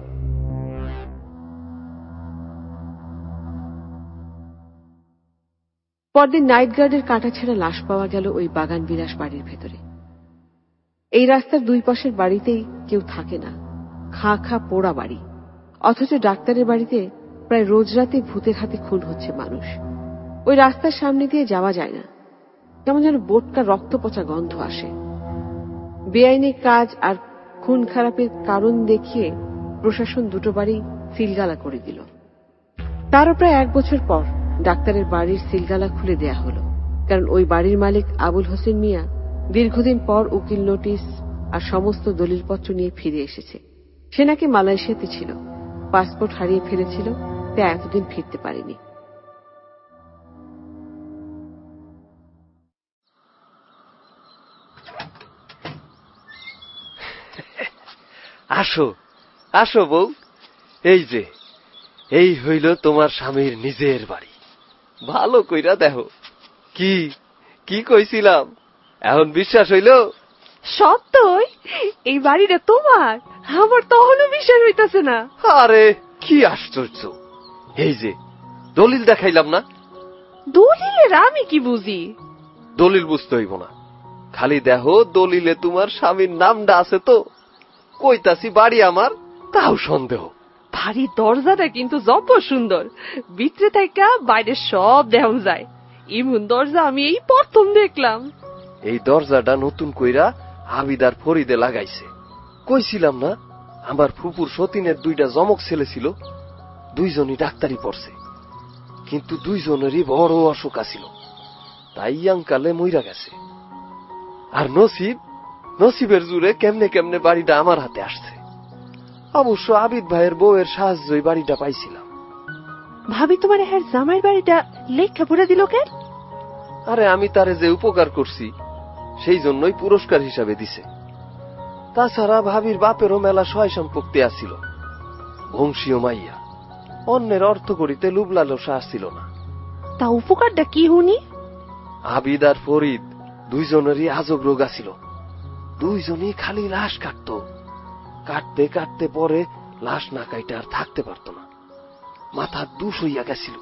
পরদিন নাইট গার্ডের কাটা ছেঁড়া লাশ পাওয়া গেল ওই বাগান বিলাস বাড়ির ভেতরে। এই রাস্তার দুই পাশের বাড়িতেই কেউ থাকে না, খা খা পোড়া বাড়ি। অথচ ডাক্তারের বাড়িতে প্রায় রোজ রাতে ভূতের হাতে খুন হচ্ছে মানুষ। ওই রাস্তার সামনে দিয়ে যাওয়া যায় না, কেমন যেন বোটকা রক্ত পচা গন্ধ আসে। বেআইনি কাজ আর খুন খারাপের কারণ দেখিয়ে প্রশাসন দুটো বাড়ি সিলগালা করে দিল। তারও প্রায় এক বছর পর ডাক্তারের বাড়ির সিলগালা খুলে দেয়া হলো, কারণ ওই বাড়ির মালিক আবুল হোসেন মিয়া দীর্ঘদিন পর উকিল নোটিশ আর সমস্ত দলিলপত্র নিয়ে ফিরে এসেছে। সে নাকি মালয়েশিয়াতে ছিল, পাসপোর্ট হারিয়ে ফেলেছিল, তাই এতদিন ফিরতে পারেনি। আসো আসো বউ, এই যে এই হইল তোমার স্বামীর নিজের বাড়ি। ভালো কইরা দেখো। কি কি কইছিলাম, এখন বিশ্বাস হইল? সত্যই এই বাড়িটা তোমার? আমার তখনও বিশ্বাস হইতাছে না। আরে কি আশ্চর্য, এই যে দলিল দেখাইলাম না। দলিলের আমি কি বুঝি? দলিল বুঝতে হইব না, খালি দেখো দলিলে তোমার স্বামীর নামটা আছে তো। কইতাছি বাড়ি আমার, তাও সন্দেহ। বাড়ির দরজাটা কিন্তু যত সুন্দর, ভিতরে থেকে বাইরে সব দেখন যায়। এমন দরজা আমি এই প্রথম দেখলাম। এই দরজাটা নতুন কইরা আবিদার ফরিদে লাগাইছে। কইছিলাম না আমার ফুপুর সতীনের দুইটা জমক ছেলে ছিল, দুইজনই ডাক্তারি পড়ছে, কিন্তু দুইজনেরই বড় অসুখ আছিল, তাই আঙ্কালে মইরা গেছে। আর নসিব নসিবের জুড়ে কেমনে কেমনে বাড়িটা আমার হাতে আসছে। অবশ্য আবিদ ভাইয়ের বউয়ের সাহায্যই বাড়িটা পাইছিলাম। ভাবি তোমার হ্যাঁ জামাইয়ের বাড়িটা লেখা পড়ে দিল কেন? আরে আমি তারে যে উপকার করছি সেই জন্যই পুরস্কার হিসাবে দিছে। তাছাড়া ভাবির বাপেরও মেলা সয় সম্পত্তি আছিল, বংশীয় মাইয়া, অন্যের অর্থ করিতে লুভ লালসা আসছিল না। তা উপকারটা কি হুনি? আবিদ আর ফরিদ দুইজনেরই আজব রোগ আছিল। দুইজনই খালি লাশ কাটত, কাটতে কাটতে পরে লাশ না কাইতে আর থাকতে পারত না, মাথা দুষ হইয়া গেছিল।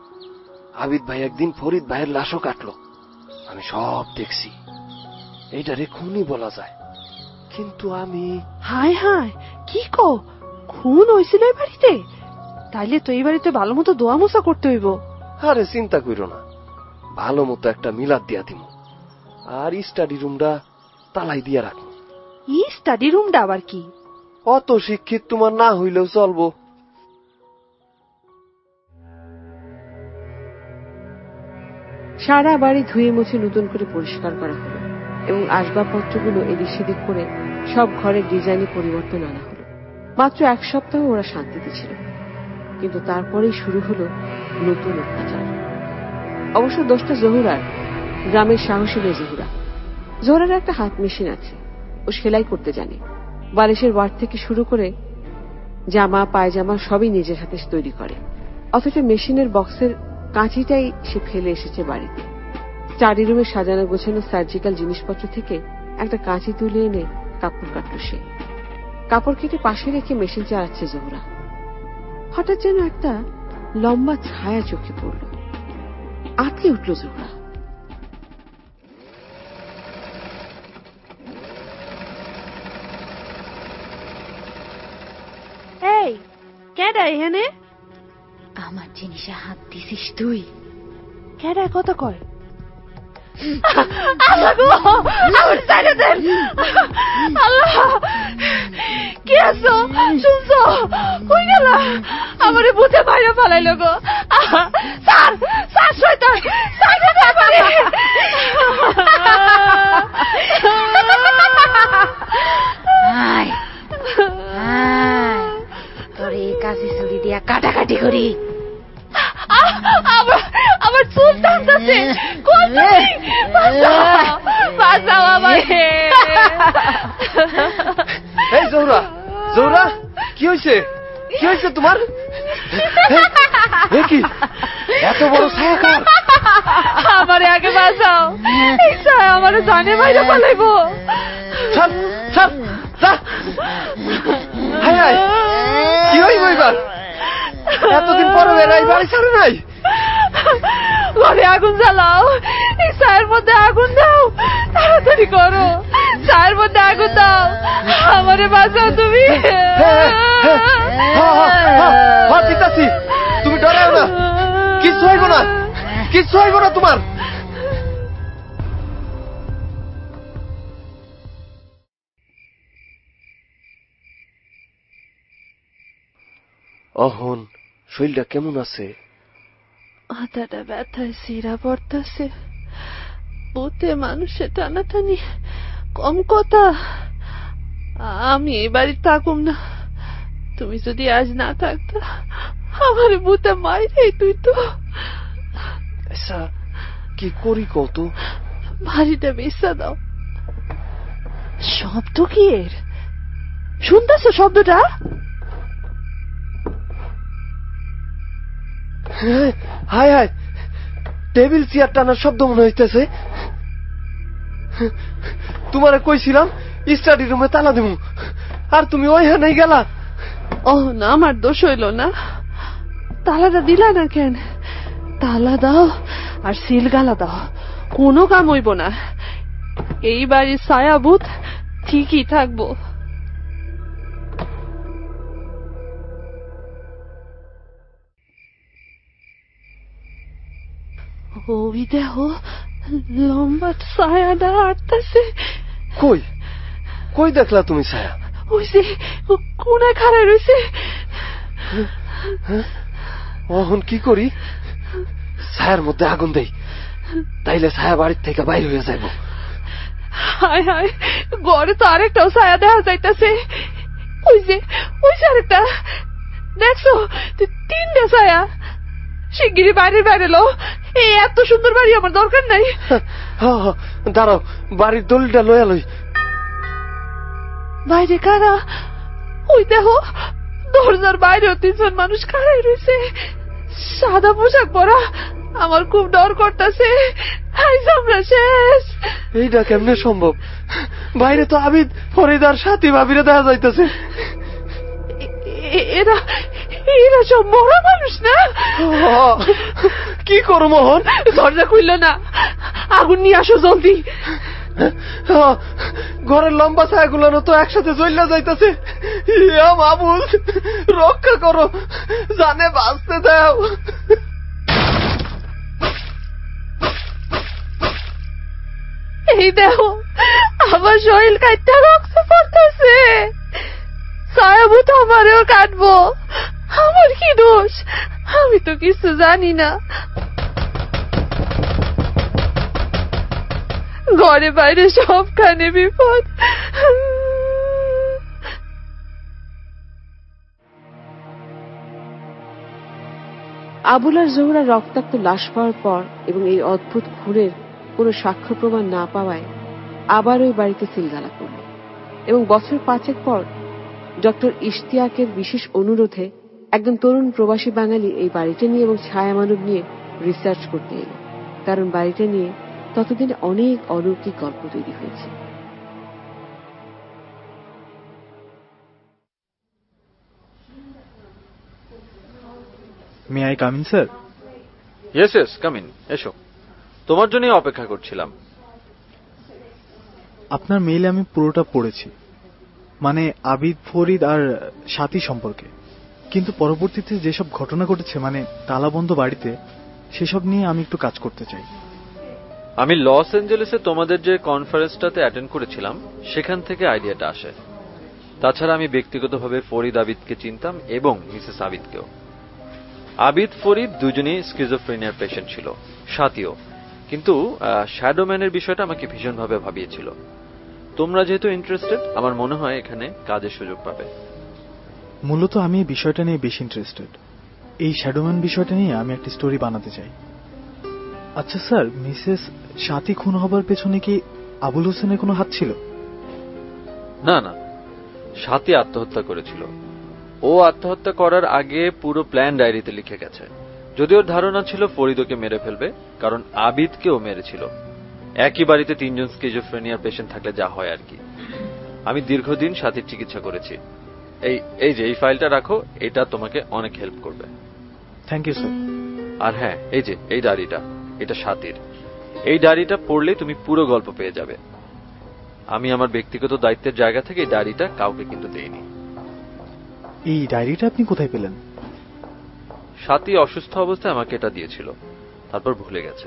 আবিদ ভাই একদিন ফরিদ ভাইয়ের লাশও কাটল, আমি সব দেখছি। এইটারে খুনই বলা যায়, কিন্তু আমি। হায় হায়, কি কো, খুন হয়েছিল এই বাড়িতে? তাইলে তো এই বাড়িতে ভালো মতো দোয়া মোছা করতে হইব। আরে চিন্তা কইরো না, ভালো মতো একটা মিলাদ দিয়া দিব, আর স্টাডি রুমটা তালাই দিয়া রাখবো। ই স্টাডি রুমটা আবার কি? অত শিক্ষিত তোমার না হইলেও চলবো। সারা বাড়ি ধুয়ে মুছে নতুন করে পরিষ্কার করা হলো, এবং আসবাবপত্রগুলো এদিক সেদিক করে সব ঘরের ডিজাইনে পরিবর্তন আনা হলো। মাত্র এক সপ্তাহ ওরা শান্তিতে ছিল, কিন্তু তারপরেই শুরু হলো নতুন অত্যাচার। অবশ্য দোষটা জহুরার, গ্রামের সাহসী মেয়ে জহুরা। জহুরার একটা হাত মেশিন আছে, ও সেলাই করতে জানে। বালিশের ওয়ার্ড থেকে শুরু করে জামা পায়জামা সবই নিজের হাতে তৈরি করে, অথচ মেশিনের বক্সের কাঁচিটাই সে ফেলে এসেছে বাড়িতে। স্টাডি রুমে সাজানো গোছানো সার্জিক্যাল জিনিসপত্র থেকে একটা কাঁচি তুলে এনে কাপড় কাটল সে। কাপড় কেটে পাশে রেখে মেশিন চালাচ্ছে জহুরা। হঠাৎ যেন একটা লম্বা ছায়া চোখে পড়ল, আটকে উঠল জহুরা। এই কেডা এখানে? আমার জিনিসে হাত দিছিস তুই? কেডা কথা কয়? আল্লাহ গো, আমার সাইডে দেন। আল্লাহ, কে আছো? শুনছো? কই গেল? আমারে ভূতে মাইরা ফেলাইলো গো। স্যার, স্যার শয়তান, সাইডে দে আমারে। আয় আয়, তোর এই কাছে ছুরি দিয়া কাটাকাটি করি। আমার আমার চুল টানতেছে। কোন তুমি? বাঁচাও, বাঁচাও আমাকে। এই জহুরা, জহুরা, কি হয়েছে? কি হয়েছে তোমার? কি এত বড় ছায়া কার? আমারে আগে বাঁচাও, এই ছায়া আমারে জানে মাইরা ফেলাইবো। ছাড়, ছাড়, ছাড়। হায় হায়, কি হইব এবার? এতদিন পরে এরাই বাড়ি ছাড়ে নাই। ঘরে আগুন জ্বালাও, এই ছায়ের মধ্যে আগুন দাও, তাড়াতাড়ি করো, ছায়ের মধ্যে আগুন দাও, আমারে বাঁচাও তুমি। দিতাছি, তুমি ডরাও না, কিচ্ছু হইব না, কিচ্ছু হইব না তোমার। অহন শরীরটা কেমন আছে? মাথাটা ব্যথায় শিরা পড়তেছে, ভূতে মানুষে টানাটানি কম কথা। আমি এই বাড়ি থাকুম না, তুমি যদি আজ না থাকতো আমার ভূতে মাইরে তুই তো। আচ্ছা কি করি কত? বাড়িটা বেচা দাও। শব্দ কি এর? শুনতেছো শব্দটা? হায় হায়, টেবিল চেয়ার টানার শব্দ মনে হইতেছে। তোমারে কইছিলাম স্টাডি রুমে তালা দেবো, আর তুমি ওইখানে গেলা। ও না, আমার দোষ হইল না। তালাটা দিলা না কেন? তালা দাও আর সিল গালা দাও, কোনো কাম হইব না। এই বাড়ির ছায়া ভূত ঠিকই থাকবো। ওই দেখো লম্বা ছায়াটা আটতেছে। কই কই দেখলা তুমি ছায়া? ওই যে কোনায় খাড়া রয়েছে। এখন কি করি? ছায়ার মধ্যে আগুন দেই, তাইলে ছায়া বাড়ির থেকে বাইরে হয়ে যাইব। হায় হায়, ঘরে তো আরেকটাও ছায়া দেখা যাইতেছে। ওই যে ওই যে আরেকটা, দেখছো? তিনটা ছায়া। শিগগিরই বাইরের বাইরে লো, এই এত সুন্দর বাড়ি আমার দরকার নাই। দাঁড়াও, বাড়ির দলিলটা লয়া লই। বাইরে কারা? ওই দেখো দরজার বাইরেও তিনজন মানুষ খাড়াই রয়েছে, সাদা পোশাক পরা। আমার খুব ডর করতেছে, আমরা শেষ। এইটা কেমনে সম্ভব? বাইরে তো আবিদ, ফরিদার সাথী ভাবিরে দেখা যাইতেছে। এরা এরা সব মরা মানুষ না? কি করো মোহন? দরজা খুলল না, আগুন নিয়ে আসো জলদি। ঘরের লম্বা ছায়াগুলো তো একসাথে জ্বললা যাইতেছে। মাহবুব রক্ষা করো, জানে বাঁচতে দাও। এই দেখো আমার শরীর কাটতে রক্ত পড়তেছে। ছায়াভূত আমারেও কাটবো, আমার কি দোষ? আমি তো কিছু জানি না। ঘরে বাইরে সবখানে বিপদ। আবুল আর জোহরা রক্তাক্ত লাশ পাওয়ার পর এবং এই অদ্ভুত খুনের কোনো সাক্ষ্য প্রমাণ না পাওয়ায় আবার ওই বাড়িতে সিলগালা করল এবং বছর পাঁচেক পর ডক্টর ইশতিয়াকের বিশেষ অনুরোধে একজন তরুণ প্রবাসী বাঙালি এই বাড়িটা নিয়ে এবং ছায়ামানব নিয়ে রিসার্চ করতে এলো, কারণ বাড়িটা নিয়ে ততদিনে অনেক অলৌকিক গল্প তৈরি হয়েছে। May I come in sir? Yes yes come in, এসো, তোমার জন্যই অপেক্ষা করছিলাম। আপনার মেইলে আমি পুরোটা পড়েছি, মানে আবিদ, ফরিদ আর সাথী সম্পর্কে, কিন্তু পরবর্তীতে যেসব ঘটনা ঘটেছে মানে তালাবন্ধ বাড়িতে, সেসব নিয়ে আমি একটু কাজ করতে চাই। আমি লস অ্যাঞ্জেলেসে তোমাদের যে কনফারেন্সটাতে অ্যাটেন্ড করেছিলাম সেখান থেকে আইডিয়াটা আসে। তাছাড়া আমি ব্যক্তিগতভাবে ফরিদ আবিদকে চিনতাম এবং মিসেস আবিদকেও। আবিদ ফরিদ দুজনেই স্কিজোফ্রেনিয়ার পেশেন্ট ছিল, সাথীও, কিন্তু শ্যাডোম্যানের বিষয়টা আমাকে ভীষণভাবে ভাবিয়েছিল। তোমরা যেহেতু ইন্টারেস্টেড, আমার মনে হয় এখানে কাজের সুযোগ পাবে। মূলত আমি এই বিষয়টা নিয়ে বেশি ইন্টারেস্টেড। এই শ্যাডোম্যান বিষয়টা নিয়ে আমি একটা স্টোরি বানাতে চাই। আচ্ছা স্যার, মিসেস সাথী খুন হবার পেছনে কি আবুল হোসেনের কোনো হাত ছিল? না না, সাথী আত্মহত্যা করেছিল। ও আত্মহত্যা করার আগে পুরো প্ল্যান ডায়েরিতে লিখে গেছে। যদিও ওর ধারণা ছিল ফরিদকে মেরে ফেলবে, কারণ আবিদকেও মেরেছিল। একই বাড়িতে তিনজন স্কিজোফ্রেনিয়ার পেশেন্ট থাকলে যা হয় আর কি। আমি দীর্ঘদিন সাথীর চিকিৎসা করেছি। এই এই যে এই ফাইলটা রাখো, এটা তোমাকে অনেক হেল্প করবে। Thank you sir. আর হ্যাঁ, এই যে এই ডায়েরিটা, এটা সাথীর। এই ডায়েরিটা পড়লে তুমি পুরো গল্প পেয়ে যাবে। আমি আমার ব্যক্তিগত দায়িত্বের জায়গা থেকে এই ডায়েরিটা কাউকে কিন্তু দেইনি। এই ডায়েরিটা আপনি কোথায় পেলেন? সাথী অসুস্থ অবস্থায় আমাকে এটা দিয়েছিল, তারপর ভুলে গেছে।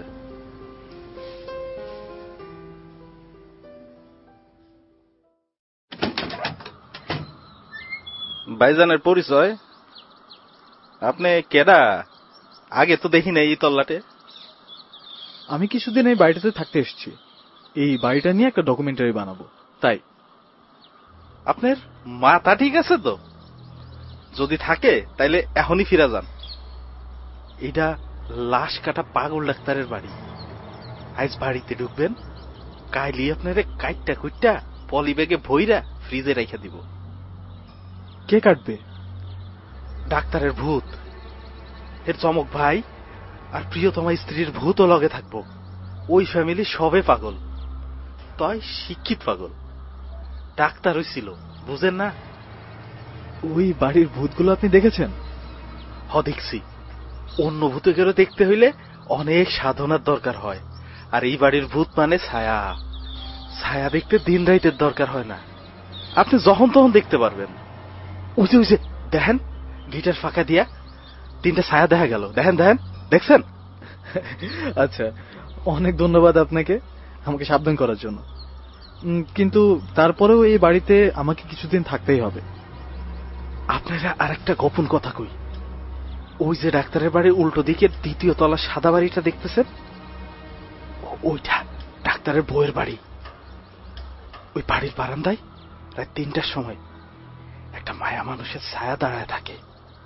ভাইজানের পরিচয়? আপনি কেডা? আগে তো দেখি নাই এই তল্লাটে। আমি কিছুদিন এই বাড়িটাতে থাকতে এসেছি। এই বাড়িটা নিয়ে একটা ডকুমেন্টারি বানাবো, তাই। আপনার মাথা ঠিক আছে তো? যদি থাকে তাইলে এখনই ফিরে যান। এটা লাশ কাটা পাগল ডাক্তারের বাড়ি। আজ বাড়িতে ঢুকবেন, কাইলি আপনারে কাইটটা কুইটটা পলি ব্যাগে ভইরা ফ্রিজে রেখে দিব। কে কাটবে? ডাক্তারের ভূত। এর চমক ভাই আর প্রিয়তমা স্ত্রীর ভূতও লগে থাকবো। ওই ফ্যামিলি সবে পাগল, তাই শিক্ষিত পাগল। ডাক্তার হইছিল, বুঝেন না? ওই বাড়ির ভূতগুলো আপনি দেখেছেন? হ, দেখছি। অন্য ভূতকেরও দেখতে হইলে অনেক সাধনার দরকার হয়, আর এই বাড়ির ভূত মানে ছায়া। ছায়া দেখতে দিন রাইতের দরকার হয় না, আপনি যখন তখন দেখতে পারবেন। ওই যে ওই যে দেখেন, গিটার ফাঁকা দিয়া তিনটা ছায়া দেখা গেল। দেখেন দেখেন, দেখছেন? আচ্ছা, অনেক ধন্যবাদ আপনাকে আমাকে সাবধান করার জন্য। কিন্তু তারপরেও এই বাড়িতে আমাকে কিছুদিন থাকতেই হবে। আপনারা আরেকটা গোপন কথা কই। ওই যে ডাক্তারের বাড়ির উল্টো দিকে দ্বিতীয় তলা সাদা বাড়িটা দেখতেছেন, ওইটা ডাক্তারের বউয়ের বাড়ি। ওই বাড়ির বারান্দায় রাত তিনটার সময় একটা মায়া মানুষের ছায়া দাঁড়ায় থাকে।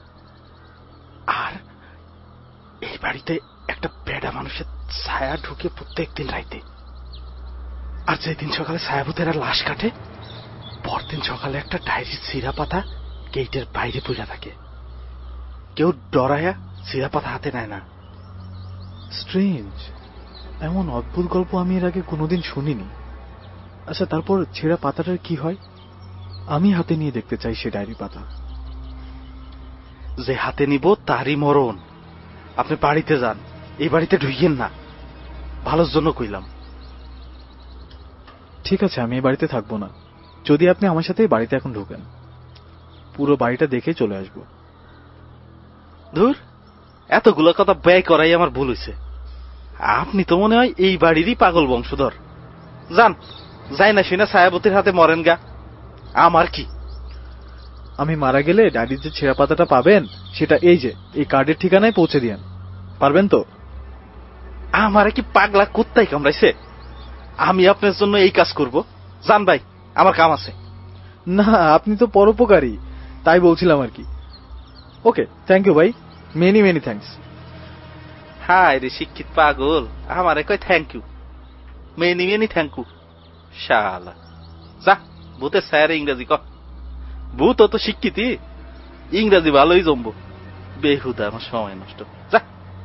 আর এই বাড়িতে একটা বেডা মানুষের ছায়া ঢুকে প্রত্যেক দিন রাইতে। আর যেদিন সকালে ছায়াভূতেরা লাশ কাটে, পরদিন সকালে একটা ডায়েরির ছিঁড়া পাতা গেটের বাইরে পড়ে থাকে। কেউ ডরায়া ছিঁড়া পাতা হাতে নেয় না। স্ট্রেঞ্জ, এমন অদ্ভুত গল্প আমি এর আগে কোনোদিন শুনিনি। আচ্ছা, তারপর ছেঁড়া পাতাটার কি হয়? আমি হাতে নিয়ে দেখতে চাই সে ডায়েরি পাতা। যে হাতে নিব তারই মরণ। আপনি বাড়িতে যান, এই বাড়িতে ঢুইয়েন না, ভালোর জন্য কইলাম। ঠিক আছে, আমি এই বাড়িতে থাকবো না, যদি আপনি আমার সাথে বাড়িতে এখন ঢুকেন। পুরো বাড়িটা দেখে চলে আসবো। ধুর, এতগুলো কথা ব্যয় করাই আমার ভুল হয়েছে। আপনি তো মনে হয় এই বাড়িরই পাগল বংশধর। যান, যাই না শুনে ছায়াবতীর হাতে মরেন গা, আমার কি? আমি মারা গেলে ডায়েরির যে ছেঁড়া পাতাটা পাবেন সেটা এই যে এই কার্ডের ঠিকানায় পৌঁছে দিয়েন, পারবেন তো? আমারে কি পাগলা কুত্তাই কামড়াইছে? আমি আপনার জন্য এই কাজ করব? যান ভাই, আমার কাম আছে। না, আপনি তো পরোপকারী, তাই বলছিলাম আর কি। ওকে, থ্যাংক ইউ ভাই, মেনি মেনি থ্যাঙ্কস। হায় রে শিক্ষিত পাগল, আমারে কয় thank you, many many thank you. শালা যা ভূতের স্যার ইংরেজি ক, ভূত তো শিক্ষিত, ইংরেজি ভালোই জমবো, বেহুদা আমার সময় নষ্ট, যা।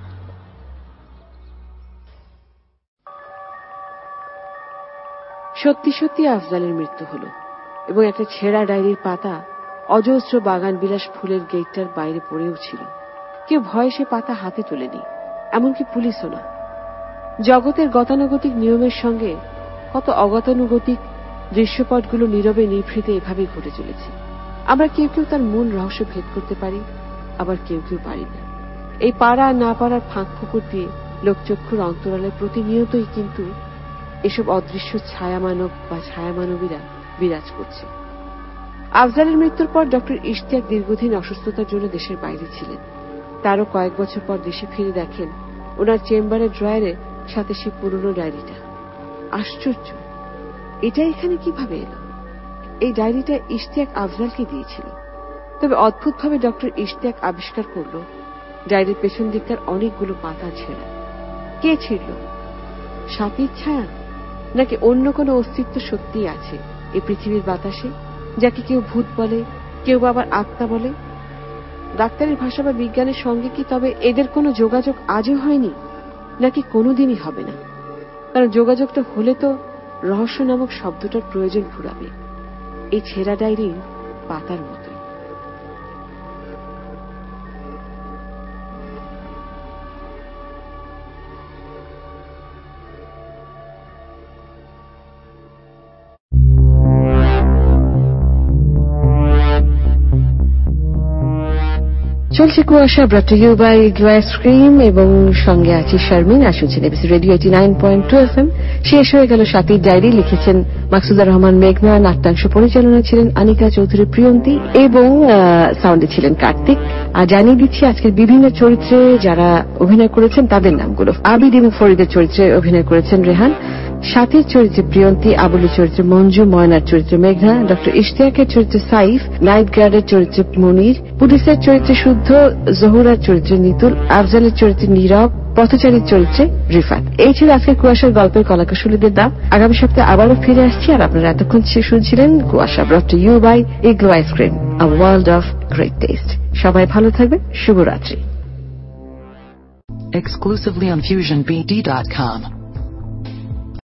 সত্যি সত্যি আফজালের মৃত্যু হলো এবং একটা ছেঁড়া ডায়েরির পাতা অজস্র বাগান বিলাস ফুলের গেটটার বাইরে পড়েও ছিল। কেউ ভয়ে সে পাতা হাতে তোলেনি, এমনকি পুলিশও না। জগতের গতানুগতিক নিয়মের সঙ্গে কত অগতানুগতিক দৃশ্যপটগুলো নীরবে নিভৃতে এভাবেই ঘটে চলেছে। আমরা কেউ কেউ তার মূল রহস্য ভেদ করতে পারি, আবার কেউ কেউ পারি না। এই পাড়া না পাড়ার ফাঁক ফুকুর দিয়ে লোকচক্ষুর অন্তরালে প্রতিনিয়তই কিন্তু এসব অদৃশ্য ছায়ামানব বা ছায়ামানবীরা বিরাজ করছে। আফজালের মৃত্যুর পর ডক্টর ইশতিয়াক দীর্ঘদিন অসুস্থতার জন্য দেশের বাইরে ছিলেন। তারও কয়েক বছর পর দেশে ফিরে দেখেন ওনার চেম্বারের ড্রয়ারে সাথে সে পুরনো ডায়েরিটা। আশ্চর্য, এটা এখানে কিভাবে এলো? এই ডায়েরিটা ইশতিয়াক আফজালকে দিয়েছিল। তবে অদ্ভুতভাবে ডক্টর ইশতিয়াক আবিষ্কার করল ডায়েরির পেছন দিকটার অনেকগুলো পাতা ছেঁড়া। কে ছিঁড়ল? সাথীর ছায়া, নাকি অন্য কোনো অস্তিত্ব সত্যিই আছে এই পৃথিবীর বাতাসে, যাকে কেউ ভূত বলে, কেউ আবার আত্মা বলে? ডাক্তারের ভাষা বা বিজ্ঞানের সঙ্গে কি তবে এদের কোনো যোগাযোগ আজও হয়নি, নাকি কোনোদিনই হবে না? কারণ যোগাযোগটা হলে তো রহস্য নামক শব্দটার প্রয়োজন ফুরাবে এই ছেঁড়া ডায়েরির পাতার মতো। চলছে Kuasha, brought to you by Igloo ice cream, এবং সঙ্গে আছি শারমিন। আসছেন ABC radio eighty nine point two F M. শেষ হয়ে গেল সাথীর ডায়েরি। লিখেছেন মাকসুদা রহমান মেঘনা, নাট্যাংশ পরিচালনা ছিলেন আনিকা চৌধুরী প্রিয়ন্তী এবং সাউন্ডে ছিলেন কার্তিক। আর জানিয়ে দিচ্ছি আজকের বিভিন্ন চরিত্রে যারা অভিনয় করেছেন তাদের নামগুলো। আবিদ এবং ফরিদের চরিত্রে অভিনয় করেছেন রেহান, সাথীর চরিত্রে প্রিয়ন্তী, আবুলের চরিত্রে মঞ্জু, ময়নার চরিত্রে মেঘনা, ডক্টর ইশতিয়াকের চরিত্রে সাইফ, নাইট গার্ডের চরিত্রে মনির, পুলিশের চরিত্রে শুদ্ধ, জহুরার চরিত্রে নিতুল, আফজালের চরিত্রে নীরব, পথচারীর চরিত্রে রিফাত। এই ছিল আজকের কুয়াশার গল্পের কলাকুশলীদের দাম। আগামী সপ্তাহে আবারও ফিরে আসছি, আর আপনারা এতক্ষণ শুনছিলেন Kuasha, brought to you by Igloo ice cream, a world of great taste. সবাই ভালো থাকবেন, শুভরাত্রি। Exclusively on fusion b d dot com.